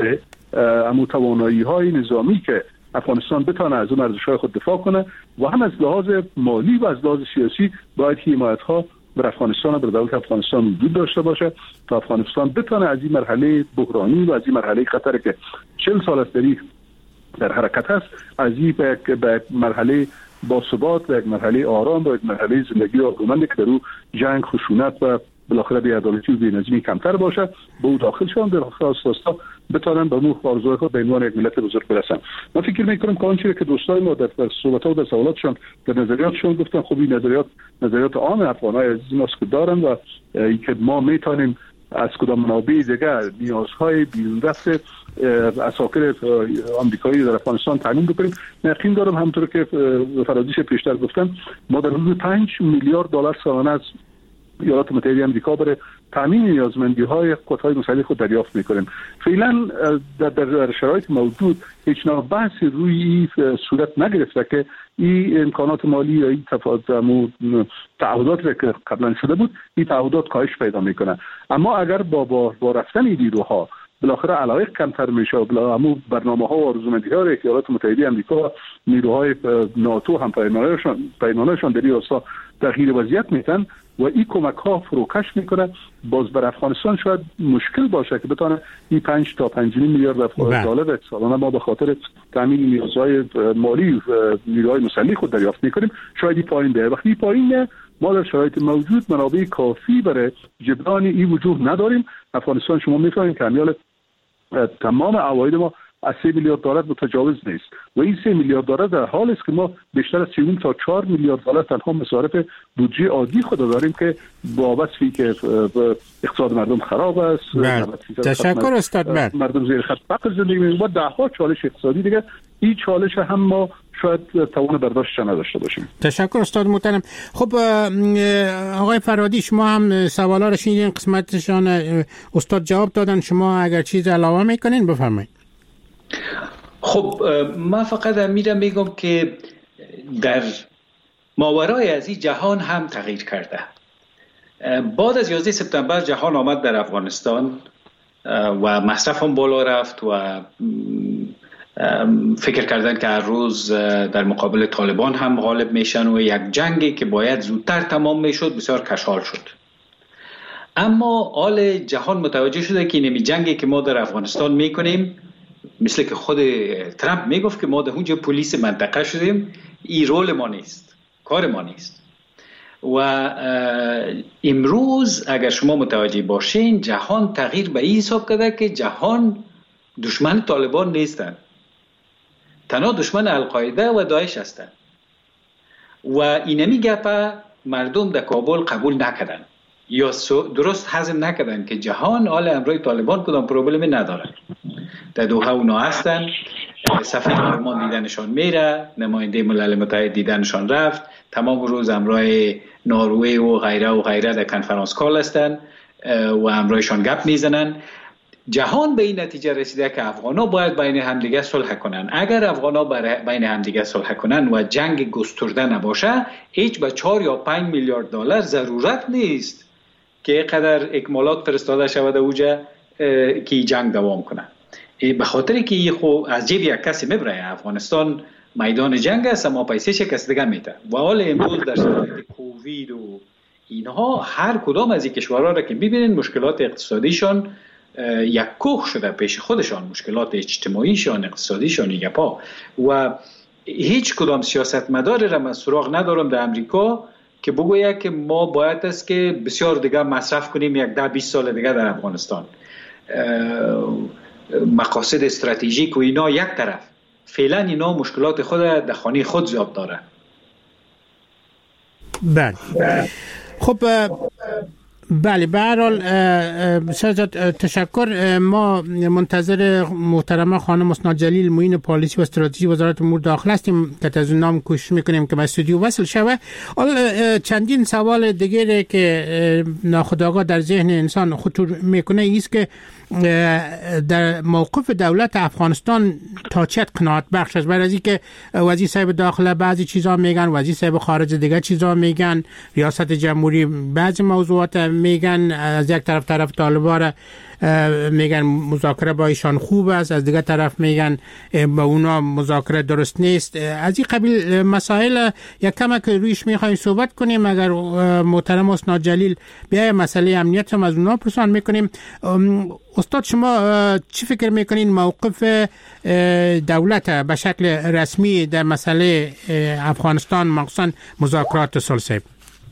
توانایی‌های نظامی که افغانستان بتونه از اون ارزش‌های خود دفاع کنه و هم از لحاظ مالی و از لحاظ سیاسی باید حمایت‌ها بر افغانستان و بر دولت افغانستان وجود داشته باشه تا افغانستان بتونه از این مرحله بحرانی و از این مرحله خطری که 40 سال است در حرکت است از این به مرحله با ثبات و یک مرحله آرام و یک مرحله زندگی آرومند که در او جنگ، خشونت و بالاخره بی‌عدالتی و بی‌نظمی کمتر باشه به او داخل شون در اساسا بتونن به اون آرزوی خود به عنوان یک ملت بزرگ برسن. من فکر می‌کنم که آنچه که دوستای ما در صحبت‌ها و در سوالاتشون در نظریاتشون گفتن خب این نظریات عام افغان‌های عزیز ما که دارن و اینکه ما میتونیم از کدام منابع دیگر نیازهای بیرون دست اساکر آمریکایی در افغانستان تامین بکنیم. یقین دارم همونطور که فرادیش پیشتر گفتم ما در حدود 5 میلیارد دلار سالانه از ایالات متحده آمریکا برای تامین نیازمندی‌های قوت‌های مسلح خود دریافت می‌کنیم. فعلا در شرایط موجود هیچ نوع بحثی روی صورت نگرفته که این امکانات مالی یا این تعهدات که قبلا شده بود این تعهدات کاهش پیدا می‌کنه. اما اگر با رفتن این نیروها بالاخره علایق کمتر میشه و همون برنامه‌ها و آرزومندی‌ها را که ایالات متحده آمریکا نیروهای ناتو هم پیمانشان در این راستا تغییر وضعیت میتن و این کمک‌ها فروکش میکنه باز بر افغانستان شاید مشکل باشه که بتونه این 5 تا 5.5 میلیارد دلار سالانه ما به خاطر تامین نیازهای مالی و نیروهای مسلح خود دریافت میکنیم شاید این پایین بیاد. وقتی پایین ما در شرایط موجود منابع کافی برای جبران این وجود نداریم. افغانستان شما میفهمید که تمام عواید ما از 3 میلیارد دلار متجاوز نیست و این 3 میلیارد دلار در حال است که ما بیشتر از 3 تا 4 میلیارد دلار تنها مصارف بودجه عادی خود داریم که با وصفی که اقتصاد مردم خراب است. تشکر استاد. مردم زیر خط فقر زندگی می‌کنند و ده ها چالش اقتصادی دیگه. این چالش هم ما شاید توان برداشتش نداشته باشیم. تشکر استاد محترم. خب آقای فرادی شما هم سوالا رو شنیدین، قسمتشان استاد جواب دادن، شما اگر چیز علاوه میکنین بفرمایید. خب من فقط میگم که در ماورای از این جهان هم تغییر کرده. بعد از 11 سپتامبر جهان آمد در افغانستان و مصرف هم بالا رفت و فکر کردن که هر روز در مقابل طالبان هم غالب میشن و یک جنگی که باید زودتر تمام میشد بسیار کشال شد. اما آل جهان متوجه شده که این جنگی که ما در افغانستان میکنیم مثل که خود ترامپ میگفت که ما در اونجا پلیس منطقه شدیم، این رول ما نیست، کار ما نیست. و امروز اگر شما متوجه باشین جهان تغییر به این حساب کرده که جهان دشمن طالبان نیستن، تنها دشمن القاعده و داعش هستند و اینمی گپه مردم در کابل قبول نکردن یا درست هضم نکردن که جهان حال امروی طالبان کدام پروبلمی ندارن. در دوحه اونا هستن، سفیر آلمان دیدنشان میره، نماینده ملل متحد دیدنشان رفت، تمام روز امروی نروژ و غیره در کنفرانس کال هستن و امرویشان گپ میزنن. جهان به این نتیجه رسیده که افغان‌ها باید بین همدیگه صلح کنن. اگر افغان‌ها بین همدیگه صلح کنن و جنگ گسترده نباشه، هیچ به 4 یا 5 میلیارد دلار ضرورت نیست که اینقدر اکمالات فرستاده شود اوجا که جنگ دوام کنه. به خاطر که این خو از جیب یک کسی میبره. افغانستان میدان جنگ است، اما پیسه‌ش کس دیگه میده. و حال امروز در شرایط کووید و اینها هر کدام از این کشورها را که ببینید مشکلات اقتصادیشان یک کوه شده پیش خودشان، مشکلات اجتماعیشان، اقتصادیشان یک پا. و هیچ کدام سیاستمدار را من سراغ ندارم در امریکا که بگوید که ما باید است که بسیار دیگه مصرف کنیم 10-20 سال دیگه در افغانستان. مقاصد استراتژیک و اینا یک طرف، فعلا اینا مشکلات خود در خانه خود زیاد داره. بله. خب بله، به هر حال سرجاد تشکر. ما منتظر محترمه خانم اسناد جلیل، معین پالیسی و استراتژی وزارت امور داخله هستیم که از نام کوشش میکنیم که به استودیو وصل شوه. حالا چندین سوال دیگه که ناخودآگاه در ذهن انسان خطور میکنه ایست که در موقف دولت افغانستان تا چت قناعت بخش است؟ برای از که وزیر صاحب داخله بعضی چیزا میگن، وزیر صاحب خارجه دیگه چیزا میگن، ریاست جمهوری بعضی موضوعات میگن، از یک طرف طالبان را میگن مذاکره با ایشان خوب است، از دیگه طرف میگن با اونا مذاکره درست نیست. از این قبیل مسائل یک کم که رویش میخوایم صحبت کنیم. اگر محترم اسناد جلیل بیای مسئله امنیت هم از اونا پرسان میکنیم. استاد شما چی فکر میکنین موقف دولت به شکل رسمی در مسئله افغانستان، مخصوصا مذاکرات صلح؟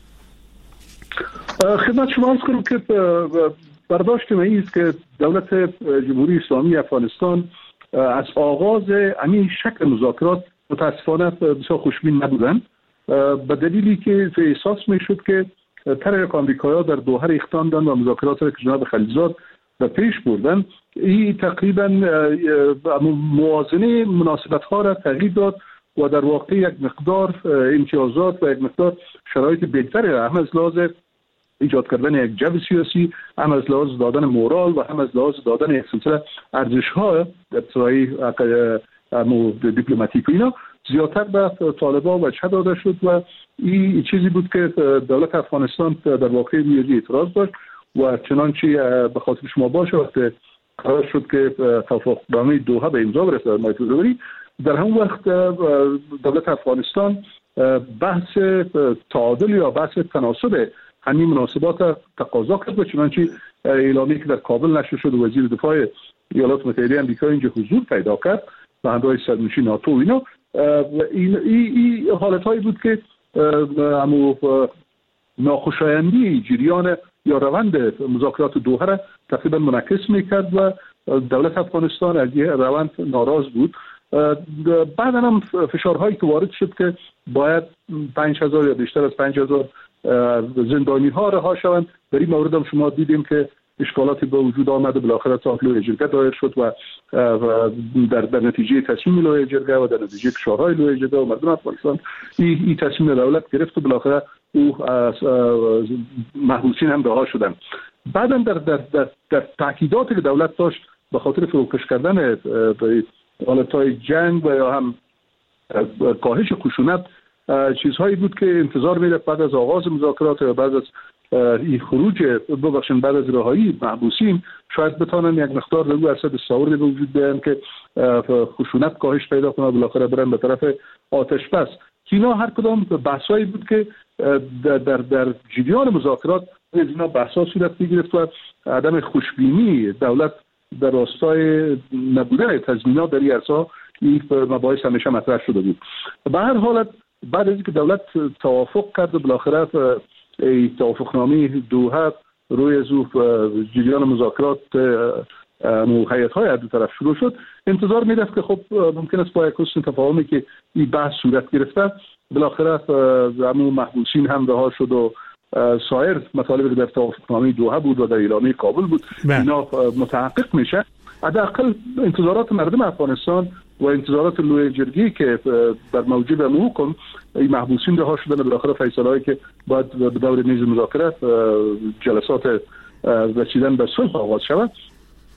خدمت شما عرض کنم که برداشت من است که دولت جمهوری اسلامی افغانستان از آغاز همین شکل مذاکرات متاسفانه بسیار خوشبین نبودند، به دلیلی که احساس میشد که طرح آمریکایی‌ها در دوحه ریختان دادند و مذاکرات را که جناب خلیلزاد به پیش بردن، این تقریبا موازنه مناسبت‌ها را تغییر داد و در واقع یک مقدار امتیازات و یک مقدار شرایط بهتری را هم از لحاظ ایجاد کردن یک جو سیاسی، هم از لحاظ دادن مورال و هم از لحاظ دادن یک سلسله ارزش‌ها ابتدایی دیپلماتیک و اینا زیادتر به طالبان وجه داده شد و این چیزی بود که دولت افغانستان در واقع روی اعتراض داشت و چنانچه به خاطر شما باشه وقت قرار شد که توافقنامه دوحه به امضا برسه در همون وقت دولت افغانستان بحث تعادل یا بحث تناسب همین مناسبات تقاضا کرد و چنانچه اعلامیه‌ای که در کابل نشر شد وزیر دفاع ایالات متحده آمریکا اینجا حضور پیدا کرد و همراه صدرنشین ناتو اینا، این حالت‌هایی بود که ناخوشایندی جریان یا روند مذاکرات دوحه را تقریبا منعکس می‌کرد و دولت افغانستان از این روند ناراض بود. بعدا هم فشارهایی که وارد شد که باید 5000 یا بیشتر از 5000 زندانی ها رها شوند. در این مورد هم شما دیدیم که اشکالاتی به وجود آمد و بالاخره تا لوی جرگه دایر شد و در نتیجه تصمیم لوی جرگه و در نتیجه فشارهای لوی جرگه و مردم افغانستان این تصمیم دولت گرفت و بالاخره او محبوسین هم رها شدند. بعدا در تاکیداتی که دولت داشت به خاطر فروکش کردن حالتهای جنگ و یا هم کاهش خشونت چیزهایی بود که انتظار می‌رفت بعد از آغاز مذاکرات یا بعد از این خروج بعد از رهایی محبوسین شاید بتونن یک مقدار رو اثر استعاره به وجود بیارن که خشونت کاهش پیدا کنه و بالاخره برن به طرف آتش بس. اینا هر کدام بحثایی بود که در جریان مذاکرات از اینا بحثا صورت می‌گرفت و عدم خوشبینی دولت در راستای نبودن تضمینات در این عرصه‌ها این مباحث همیشه مطرح شده بود. به هر حالت بعد از اینکه دولت توافق کرد و بالاخره توافقنامه دوحه روی جریان مذاکرات هیئت‌های هر دو طرف شروع شد، انتظار می‌رفت که خب ممکن است با یک حسن تفاهمی که این بحث صورت گرفته بالاخره همون محبوسین هم رها شد و سایر مطالبی که در توافقنامه دوحه بود و در اعلامیه کابل بود اینا متحقق میشه. حداقل انتظارات مردم افغانستان و انتظارات لوی جرگی که در موجب حکم این محبوسین رها شدن بالاخره فیصله‌ای که باید به دور میز مذاکرات جلسات رسیدن به صلح آغاز شود،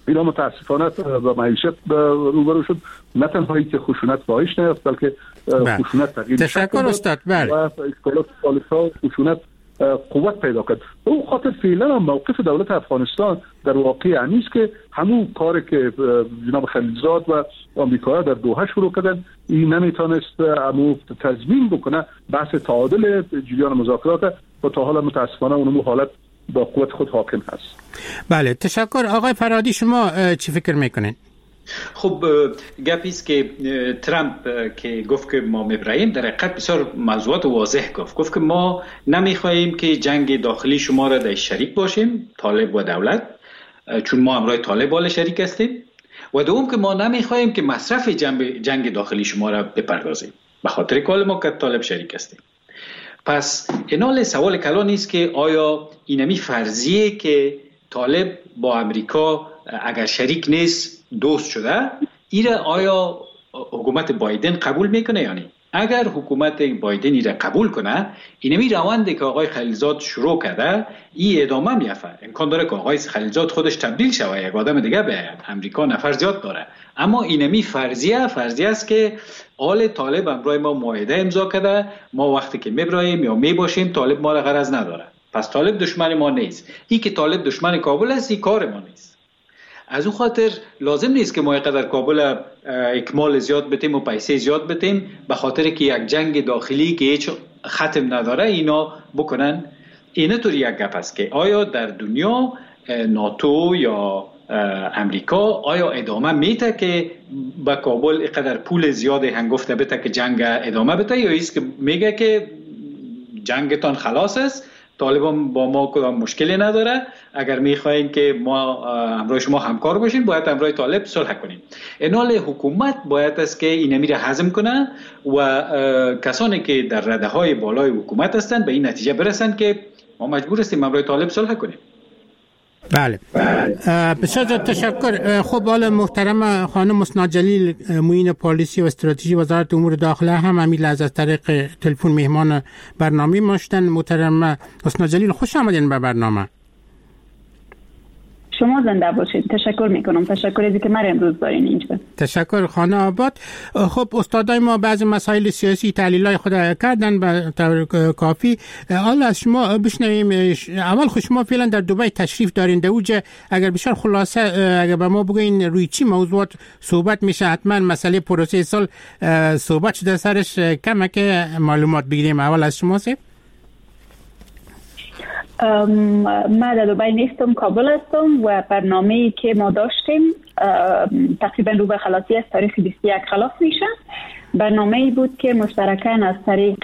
اینا متاسفانه با معیشت روبرو شد. نه تنهایی که خشونت کاهش نیافت بلکه خشونت تغییر کرد. تشکر استاد. بله. و اختلاف پالیسا خشونت قوت پیدا کرد. او خاطر فعلا موقف دولت افغانستان در واقع نیست که همون کاری که جناب خلیلزاد و آمریکا در دوحه شروع کردن این نمیتونست همون تضمین بکنه بحث تعادل جریان مذاکرات و تا حالا متاسفانه اونمو حالت با قوت خود حاکم هست. بله تشکر. آقای فرادی شما چی فکر میکنین؟ خب گپیست که ترامپ که گفت که ما میبراییم در حقیقت بسیار موضوعات واضح گفت که ما نمیخواهیم که جنگ داخلی شما را در شریک باشیم، طالب و دولت، چون ما همراه طالب حال شریک هستیم، و دوم که ما نمیخواهیم که مصرف جنگ داخلی شما را بپردازیم به خاطر که ما که طالب شریک هستیم. پس اینال سوال کلان نیست که آیا اینمی فرضیه که طالب با امریکا اگر شریک نیست دوست شده، ایره آیا حکومت بایدن قبول میکنه یا نه؟ اگر حکومت بایدن ایره قبول کنه، اینمی روندی که آقای خلیلزاد شروع کرده این ادامه میافته. امکان داره که آقای خلیلزاد خودش تبدیل شوه یک آدم دیگه به امریکا نفر زیاد داره، اما اینمی فرضیه است که آل طالب امروز ما معاهده امضا کرده، ما وقتی که میبراییم یا میباشیم طالب ما را غرض نداره، پس طالب دشمن ما نیست. این که طالب دشمن کابل است این کار ما نیست. از اون خاطر لازم نیست که ما اینقدر کابل اکمال زیاد بتیم و پیسه زیاد بتیم به خاطر که یک جنگ داخلی که هیچ ختم نداره اینا بکنن. اینه طور یک گپ است که آیا در دنیا ناتو یا امریکا آیا ادامه میته که با کابل اینقدر پول زیاد هنگفته بته که جنگ ادامه بده، یا ایست که میگه که جنگتان خلاص است، طالبان با ما کدام مشکلی نداره، اگر میخواین که ما همراه شما همکار باشیم باید همراه طالب صلح کنیم. اینال حکومت باید است که این امیر هضم کنه و کسانی که در رده های بالای حکومت هستند به این نتیجه برسن که ما مجبور هستیم همراه طالب صلح کنیم. بله. بسیار تشکر. خب حالا محترم خانم حسنا جلیل معین پالیسی و استراتژی وزارت امور داخله هم همین لحظه از طریق تلفن مهمان برنامه ما شدن. محترم حسنا جلیل خوش آمدین به برنامه. شما زنده باشید. تشکر میکنم. تشکر از اینکه ما امروز دارین اینجا. تشکر خانه آباد. خب استادای ما بعضی مسائل سیاسی تحلیلای خود کردن به طور کافی. حالا از شما بشنویم. اول خود شما فعلا در دبی تشریف دارین، دوجه اگر بسیار خلاصه اگر به ما بگین روی چی موضوعات صحبت میشه، حتما مسئله پروسه صلح صحبت شده سرش، کمه که معلومات بگیریم. اول از شما سیب. ما در دبی نیستم، کابل هستم و برنامه‌ای که ما داشتیم تقریبا رو به خلاصی از تاریخ 21 خلاص میشه. برنامه‌ای بود که مشترکاً از طریق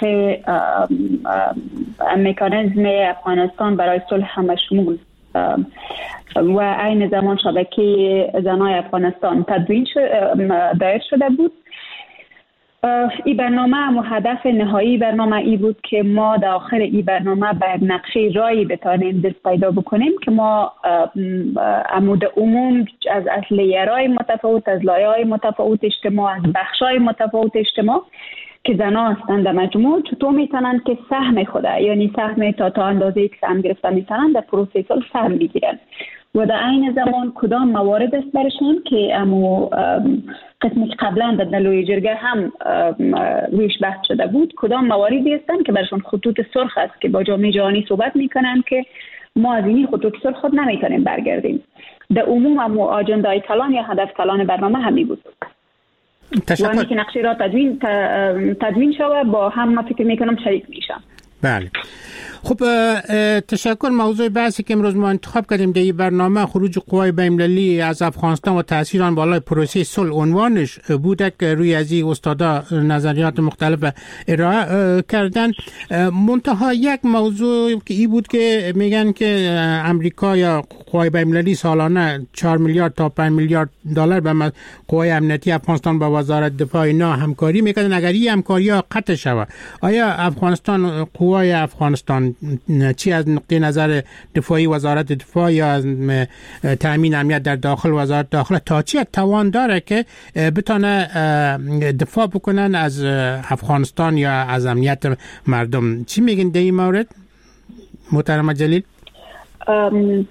مکانیزم افغانستان برای صلح همشمول و عین زمان شبکه زنای افغانستان تدوین دایر شده بود. این برنامه و هدف نهایی برنامه ای بود که ما در آخر این برنامه به نقشه رایی بتانیم دست پیدا بکنیم که ما عمود عموم از لیرهای متفاوت، از لایه‌های متفاوت اجتماع، از بخش‌های متفاوت اجتماع که زنان هستند در مجموع چطور میتونن که سهم خوده، یعنی سهم تا اندازه‌ای که سهم گرفته میتونن در پروسه صلح سهم بگیرن و در عین زمان کدام موارد است برشان که امو قسمی که قبلا در لوی جرگه هم رویش بحث شده بود، کدام مواردی هستند که برشان خطوط سرخ است که با جامعه جهانی صحبت میکنن که ما از این خطوط سرخ خود نمیتونیم برگردیم. در عموم امو آجندای کلان یا هدف کلان برنامه همی بود. و همی که نقشه را تدوین شود با هم ما فکر میکنم شریک میشم. بله. خب تشکر. موضوع بحثی که امروز ما انتخاب کردیم در این برنامه خروج قوای بین‌المللی از افغانستان و تاثیر آن بالای پروسه صلح عنوانش بوده که روی از این استادا نظریات مختلف ارائه کردن. منتها یک موضوع که این بود که میگن که امریکا یا قوای بین‌المللی سالانه 4 میلیارد تا 5 میلیارد دلار به قوای امنیتی افغانستان با وزارت دفاع اینا همکاری میکنن. اگر این همکاری ها قطع شود، آیا افغانستان، قوای افغانستان چی از نقطه نظر دفاعی وزارت دفاع یا از تامین امنیت در داخل وزارت داخله تا چی توان داره که بتونه دفاع بکنن از افغانستان یا از امنیت مردم؟ چی میگین در این مورد محترم جلیل؟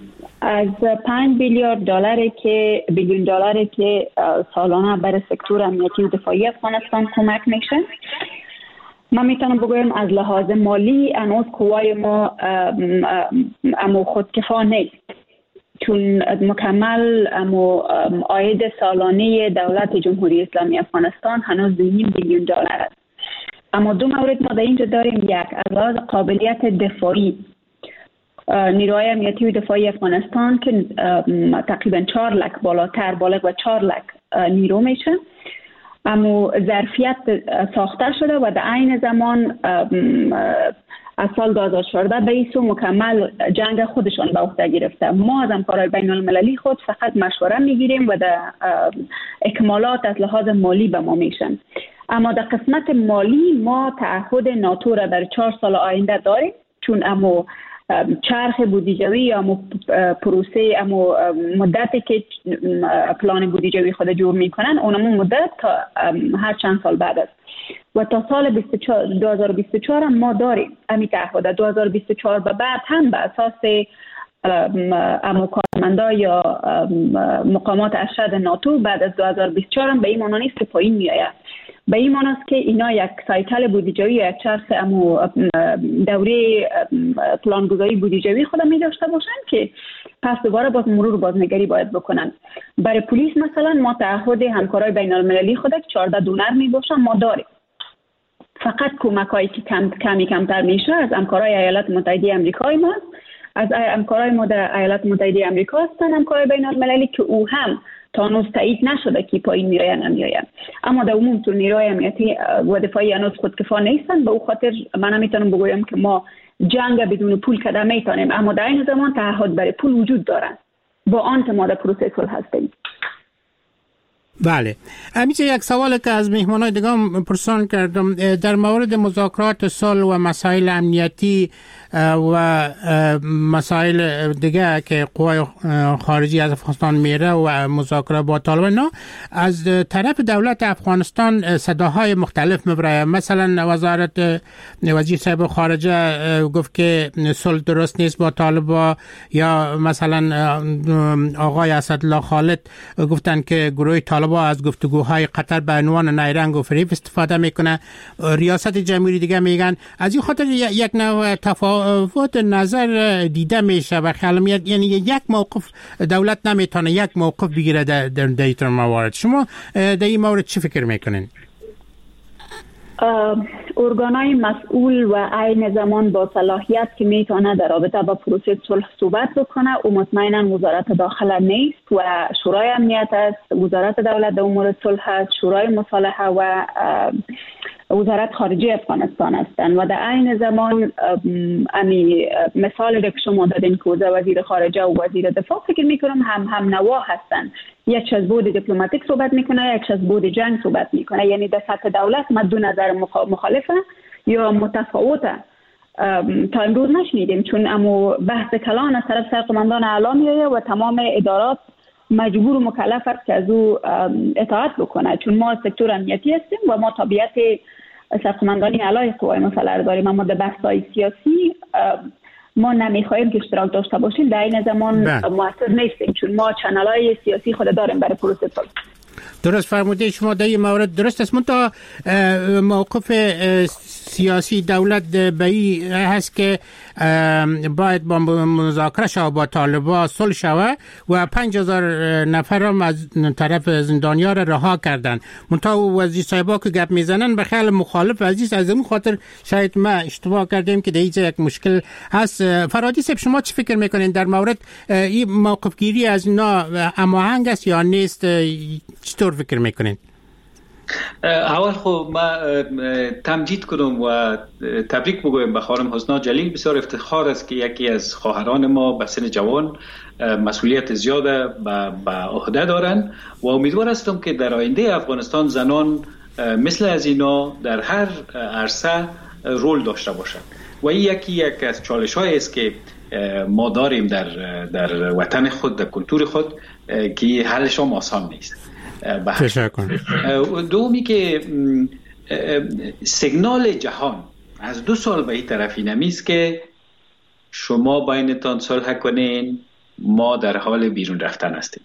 از 5 بیلیون دلاری که سالانه برای سکتور امنیتی و دفاعی افغانستان کمک میشه. ما میتونم بگویم از لحاظ مالی هنوز قوای ما اما خودکفا نیست، چون مکمل عاید سالانه دولت جمهوری اسلامی افغانستان هنوز 2.5 بیلیون دلار است. اما دو مورد ما در اینجا داریم. یک، از لحاظ قابلیت دفاعی نیروهای امنیتی و دفاعی افغانستان که تقریبا 4 لک بالغ و 4 لک نیرو میشه، اما ظرفیت ساخته شده و در عین زمان از سال 2014 به این سو مکمل جنگ خودشان به عهده گرفته. ما از همکارای بین المللی خود فقط مشوره میگیریم و در اکمالات از لحاظ مالی به ما میشن. اما در قسمت مالی ما تعهد ناتو را در 4 سال آینده داریم، چون اما چرخ بودجوی یا پروسه مدتی که پلان بودجوی خود جور میکنن اونمون مدت تا هر چند سال بعد است و تا سال 2024 هم ما داریم امی تعهد. 2024 به بعد هم به اساس کارمندا یا مقامات ارشد ناتو بعد از 2024 هم به این معنی نیست که پایین میآید. به این معنی است که اینا یک سایکل بودجوی یا یک چرخ دوره پلانگذاری بودجوی خود می داشته باشن که پس دوباره باز مرور بازنگری باید بکنن. برای پلیس مثلا ما تعهد همکارای بین المللی خود 14 دلار می باشن ما داریم. فقط کمکایی که کمتر میشه از همکارای ایالات متحده آمریکای ما، از همکارای ما در ایالات متحده آمریکا هستن، همکارای بین المللی که او هم تا هنوز تایید نشده که پایین میآین نمیآین. اما در عموم تو نیروهای امنیتی و دفاعی هنوز خودکفا نیستن. به او خاطر من نمیتونم بگویم که ما جنگ بدون پول کده میتونیم، اما در این زمان تعهد برای پول وجود دارن با آنکه ما در پروسه صلح هستیم. بله، همیشه یک سوال که از مهمانای دیگه هم پرسان کردم در مورد مذاکرات صلح و مسائل امنیتی و مسائل دیگه که قوای خارجی از افغانستان میره و مذاکره با طالبان، نه از طرف دولت افغانستان صداهای مختلف میبره. مثلا وزیر صاحب خارجه گفت که صلح درست نیست با طالبان، یا مثلا آقای اسدالله خالد گفتن که گروه طالبان از گفتگوهای قطر به عنوان نیرنگ و فریب استفاده میکنه. ریاست جمهوری دیگه میگن از این خاطر یک نوع تفاوت نظر دیده میشه و خیال یعنی یک موقف دولت نمیتونه یک موقف بگیره در این موارد. شما در این مورد چی فکر میکنین؟ ارگانای مسئول و عین زمان با صلاحیت که میتونه در رابطه با پروسه صلح صحبت بکنه و مطمئنا وزارت داخله نیست و شورای امنیت است، وزارت دولت امور صلح است، شورای مصالحه و وزارت خارجه افغانستان هستند و در عین زمان مثال که شما دادین که وزیر خارجه و وزیر دفاع فکر میکنم هم نوا هستند. یک از بود دیپلماتیک صحبت میکنه، یک از بود جنگ صحبت میکنه. یعنی در سطح دولت ما دو نظر مخالفه یا متفاوته تا امروز نشنیدیم، چون اما بحث کلان از طرف سرقمندان اعلی میآید و تمام ادارات مجبور و مکلف است که از او اطاعت بکنه، چون ما سکتور امنیتی هستیم و ما طبیعت سرقمندانی اعلی قوای مسلح داریم. اما در بحث‌های سیاسی ما نمیخوایم که اشتراک داشته باشیم، در این زمان موثر نیستیم، چون ما چنل‌های سیاسی خود داریم برای پروسه صلح. درست فرموده شما در این مورد درست است. منتها موقف سیاسی دولت به این هست که باید با مذاکره شود با طالبان صلح شود و 5000 نفر هم از طرف زندانیا را رها کردن. منتها وزیر صاحبا که گپ میزنن به خیال مخالف عزیز، از اون خاطر شاید ما اشتباه کردیم که در اینجا یک مشکل هست. فرادی صاحب شما چی فکر میکنین در مورد این موقف گیری از اینا هماهنگ است یا نیست؟ چطور فکر میکنین؟ اول خب ما تمجید کنم و تبریک بگویم به خانم حسنا جلیل. بسیار افتخار است که یکی از خواهران ما به سن جوان مسئولیت زیاده به عهده دارند و امیدوار هستم که در آینده افغانستان زنان مثل از اینا در هر عرصه رول داشته باشند و این یک از چالش‌هایی است که ما داریم در وطن خود، در کلتور خود، که حلش هم آسان نیست. دومی که سیگنال جهان از 2 سال به این طرفی نمیست که شما بینتان صلح کنین، ما در حال بیرون رفتن هستیم.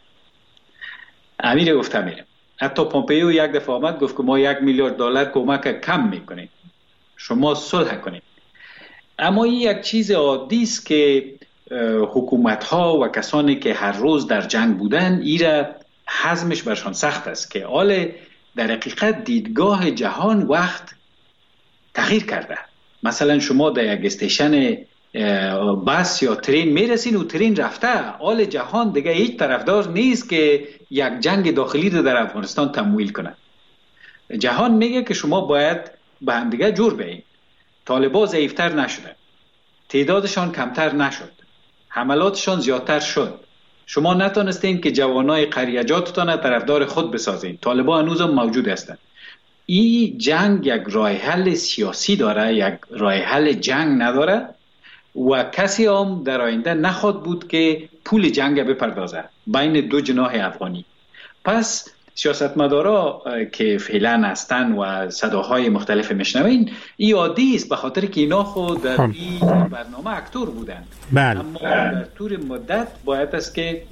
امیر گفته میریم. حتی پومپئو یک دفعه آمد گفت که ما $1 میلیارد کمک کم میکنیم، شما صلح کنید. اما این یک چیز عادی است که حکومت ها و کسانی که هر روز در جنگ بودن ایره هضمش برشان سخت است که در حقیقت دیدگاه جهان وقت تغییر کرده. مثلا شما در یک استیشن بس یا ترین میرسین و ترین رفته، حال جهان دیگه هیچ طرفدار نیست که یک جنگ داخلی رو در افغانستان تمویل کنه. جهان میگه که شما باید به هم دیگه جور بیایید. طالبان ضعیفتر نشدن، تعدادشان کمتر نشد، حملاتشان زیادتر شد. شما نتونستین که جوانای قریجاتتان طرفدار خود بسازین. طالبان هنوز هم موجود هستند. این جنگ یک راه حل سیاسی داره، یک راه حل جنگ نداره و کسی هم در آینده نخواد بود که پول جنگ بپردازه بین دو جناح افغانی. پس سیاستمدارا که فعلا هستن و صداهای مختلف میشنوین، این عادی است به خاطر که اینا خود در این برنامه اکتور بودن. اما در طول مدت باید است که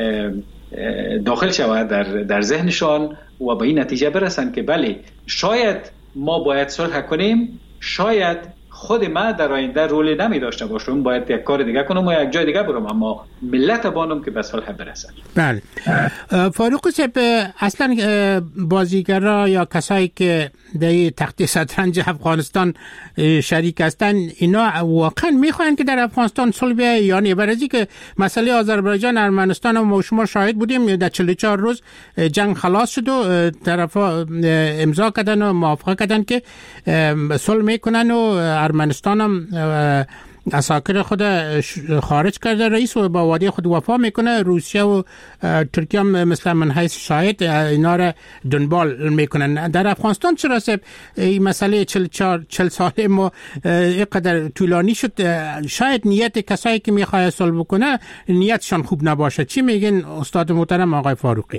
داخل شود در ذهنشان و به این نتیجه برسن که بله شاید ما باید صلح کنیم، شاید خود ما در آینده رولی نمی داشته باشم، باید یک کار دیگه کنم و یک جای دیگه برم، اما ملت بانم که به صلح برسن. بله فاروق صاحب، اصلا بازیگرا یا کسایی که در تخت شطرنج افغانستان شریک هستن اینا واقعا میخواین که در افغانستان صلح بیاید یا نه؟ برای که مسئله آذربایجان ارمنستان ما شما شاهد بودیم در 44 روز جنگ خلاص شد و طرفا امضا کردن و موافقه کردن که صلح میکنن و ارمنستان هم اساکر خود خارج کرده رئیس و با وعده خود وفا میکنه. روسیه و ترکیه هم مثل من حیث شاهد اینا را دنبال میکنن. در افغانستان چرا این مسئله 40 ساله ما اینقدر طولانی شد؟ شاید نیت کسایی که میخواد صلح بکنه نیتشان خوب نباشه. چی میگین استاد محترم آقای فاروقی؟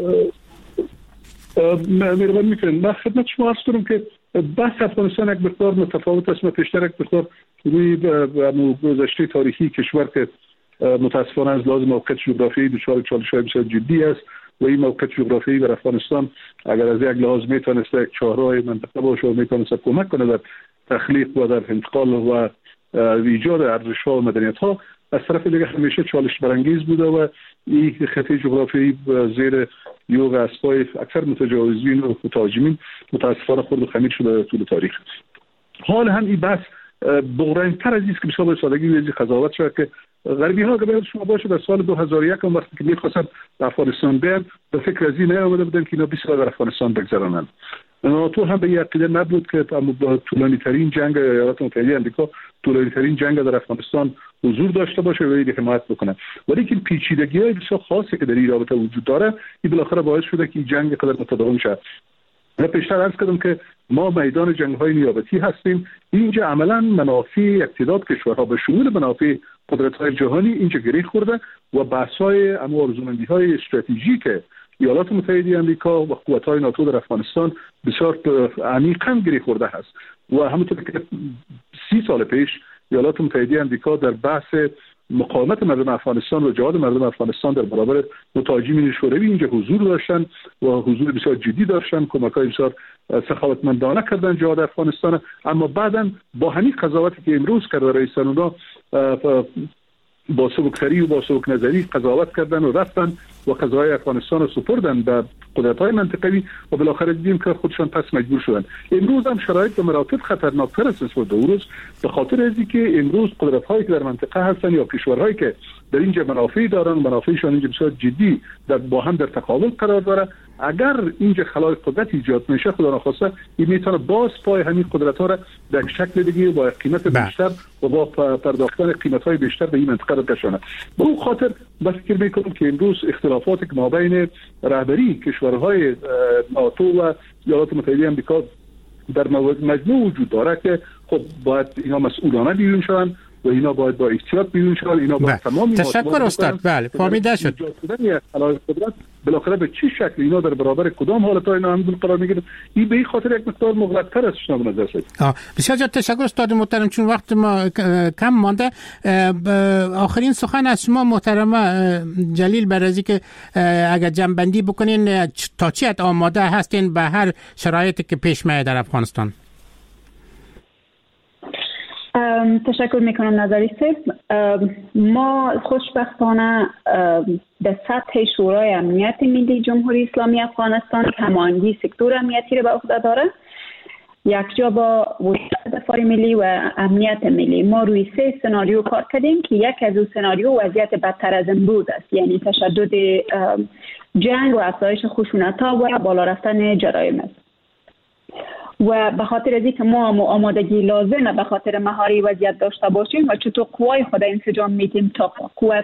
مهربان میکنم. من خدمت شما عرض کنم که بحث افغانستان یک مقدار متفاوت است. پیشتر یک مقدار روی گذشته تاریخی کشور که متاسفانه از لحاظ موقعیت جغرافیایی دچار چالش‌های بسیار جدی است و این موقعیت جغرافیایی بر افغانستان اگر از یک لحاظ میتونست یک چهارراه منطقه باشه و میتونست کمک کنه در تخلیق و در انتقال و ایجاد ارزش‌ها و مدنیت‌ها، از طرف دیگه همیشه چالش برانگیز بوده و این خطه جغرافیایی زیر یوغ اسبای اکثر متجاوزین و متهاجمین متاسفانه خرد و خمیر شده طول تاریخ. حال هم این بحث بغرنگ‌تر از است که بسیار به سادگی ویزی قضاوت شد که غربی ها اگر شما باشه در سال 2001 هم وقتی که می‌خواستن افغانستان بیان به فکر از این نیامده بودن که اینا 20 سال در افغانستان بگذرانند. ناتو هم به این عقیده نبود که با طولانی ترین جنگ ایالات متحده آمریکا طولانی ترین جنگ در افغانستان حضور داشته باشه و این حمایت بکنه. ولی که پیچیدگی‌های بسیار خاصی که در این رابطه وجود داره این بالاخره باعث شده که این جنگ قدر متداوم شه. من پیشتر عرض کردم که ما میدان جنگ‌های نیابتی هستیم. اینجا عملاً منافع اقتدار کشورها به شمول منافع قدرت‌های جهانی اینجا گره خورده و بحث‌های آرزومندی‌های استراتژیک ایالات متحده آمریکا و قوت‌های ناتو در افغانستان بسیار عمیقاً گره خورده است و همونطور که 30 سال پیش ایالات متحده آمریکا در بحث مقاومت مردم افغانستان و جهاد مردم افغانستان در برابر متهاجمین شوروی اینجا حضور داشتن و حضور بسیار جدی داشتن، کمک‌های بسیار سخاوتمندانه کردن جهاد افغانستان. اما بعداً با همین قضاوتی که امروز کرده رئیسان اونا با سبکسری و با سبک نظری قضاوت کردن و رفتن و قضای افغانستان رو سپردن به قدرت‌های منطقوی و بالاخره دیدیم که خودشان پس مجبور شدن. امروز هم شرایط به مراتب خطرناکتر است نسبت به روز به خاطر از اینکه امروز قدرت‌هایی که در منطقه هستن یا کشورهایی که در اینجا منافع دارن، منافعشان اینجا بسیار جدی با هم در تقابل قرار داره. اگر اینجا خلای قدرت ایجاد میشه خدا نخواسته این میتونه باز پای همین قدرت‌ها را در شکل دیگه با قیمت بیشتر و با پرداختن قیمت‌های بیشتر به این منطقه کشونه. به اون خاطر فکر می‌کنم که امروز اختلافاتی که مابین رهبری کشورهای ناتو و ایالات متحده آمریکا در مجموع وجود داره که خب باید اینا مسئولانه بیرون شدن و اینا باید با احتیاط بیرون شود. اینا باید تمامی تشکر استاد. بله فهمیده شد. قدرت بالاخره به چه شکل اینا در برابر کدام حالت‌ها اینا همون قرار میگیره، این به این خاطر یک مقدار مغلق‌تر است شما به نظر رسید. بسیار زیاد تشکر استاد محترم. چون وقت ما کم مانده، آخرین سخن از شما محترم جلیل برازی که اگر جمع‌بندی بکنین تا چی حد آماده هستین به هر شرایطی که پیش میاد در افغانستان؟ تشکر میکنم نظری صاحب. ما خوشبختانه در سطح شورای امنیت ملی جمهوری اسلامی افغانستان هماهنگی سکتور امنیتی را به عهده داره. یک جا با وزارت دفاع ملی و امنیت ملی ما روی 3 سناریو کار کردیم که یک از اون سناریو وضعیت بدتر از امروز است، یعنی تشدد جنگ و افزایش خشونت‌ها و بالا رفتن جرایم است. و به خاطر از اینکه ما آمادگی لازمه به خاطر مهاری وضعیت داشته باشیم و چطور قوای خود انسجام میتیم تا قوت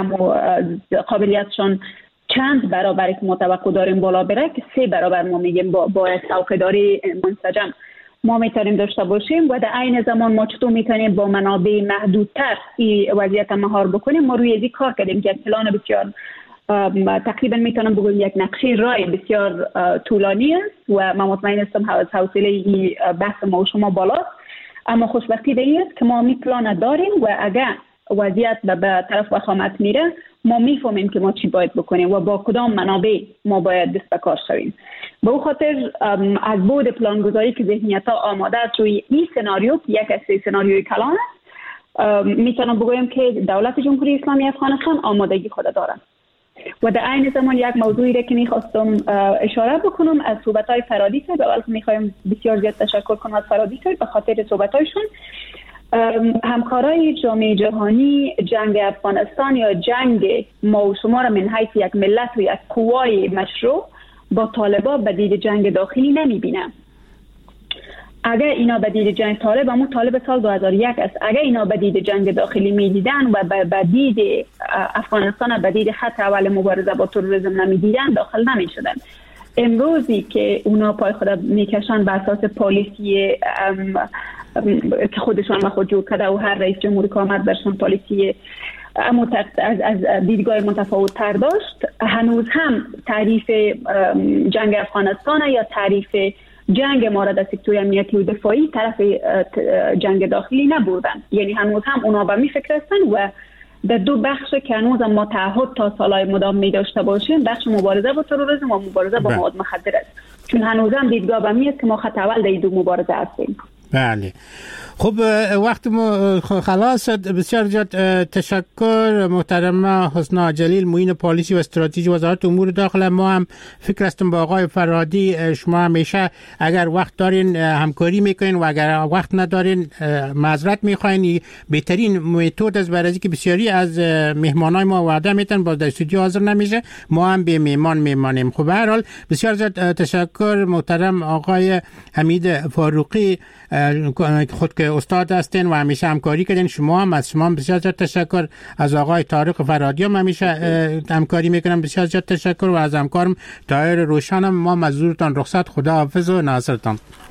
قابلیتشان چند برابر که ما توقع داریم بالا بره، که 3 برابر ما میگیم باید څوکیداری منسجم ما میتونیم داشته باشیم و در عین زمان ما چطور میتونیم با منابع محدودتر این وضعیت مهار بکنیم. ما روی این کار کردیم که پلان بسیار تقریبا میتونم بگم یک نقشه راه بسیار طولانی است و من مطمئن هستم حوصله این بحث ما و شما بالاست، اما خوشبختی به این است که ما می پلان داریم و اگر وضعیت به طرف وخامت میره ما میفهمیم که ما چی باید بکنیم و با کدام منابع ما باید دست به کار شویم. به او خاطر از بود پلانگذاری که ذهنیت‌ها آماده است روی این سناریو که یک از 3 سناریوی کلان است، میتونم بگویم که دولت جمهوری اسلامی افغانستان آمادگی خود داره. و در عین زمان یک موضوعی را که میخواستم اشاره بکنم از صحبت‌های فرادی صاحب، اول میخوایم بسیار زیاد تشکر کنم از فرادی صاحب به خاطر صحبت‌هایشون. همکارای جامعه جهانی جنگ افغانستان یا جنگ ما و شما را من حیث یک ملت و یک قوای مشروع با طالبان به دید جنگ داخلی نمیبینم. اگر اینا به دید جنگ طالب سال 2001 است، اگر اینا به دید جنگ داخلی میدیدن و به دید افغانستان به دید خط اول مبارزه با تروریسم نمیدیدن داخل نمیشدن. امروزی که اونا پای خود میکشن به اساس پالیسی که خودشان و خود جور کرده و هر رئیس جمهوری که آمد برشان پالیسی از دیدگاه متفاوت تر داشت، هنوز هم تعریف جنگ افغانستان یا تعریف جنگ ما را در سکتور امنیتی و دفاعی طرف جنگ داخلی نبودن. یعنی هنوز هم اونا به می فکر هستن و در 2 بخش که هنوز ما تعهد تا سالهای مدام می داشته باشیم، بخش مبارزه با تروریسم و مبارزه با مواد مخدر است، چون هنوز هم دیدگاه به می است که ما خط اول در این 2 مبارزه هستیم. بله خب وقت ما خلاص شد. بسیار زیاد تشکر محترم حسنا جلیل، معین پالیسی و استراتژی وزارت امور داخله. ما هم فکر هستم با آقای فرادی شما همیشه اگر وقت دارین همکاری میکنین و اگر وقت ندارین معذرت میخواین. بهترین متد از برای که بسیاری از مهمانای ما وعده میتن باز در استودیو حاضر نمیشه، ما هم به مهمان میمانیم. خب به هر حال بسیار زیاد تشکر محترم آقای حمید فاروقی خود که استاد هستین و همیشه همکاری کردین. شما هم از شما بسیار زیاد تشکر. از آقای طارق فرادی هم همیشه همکاری میکنم، بسیار زیاد تشکر. و از همکارم طاهر روشنم ما مزدورتان رخصت. خدا حافظ و ناصرتان.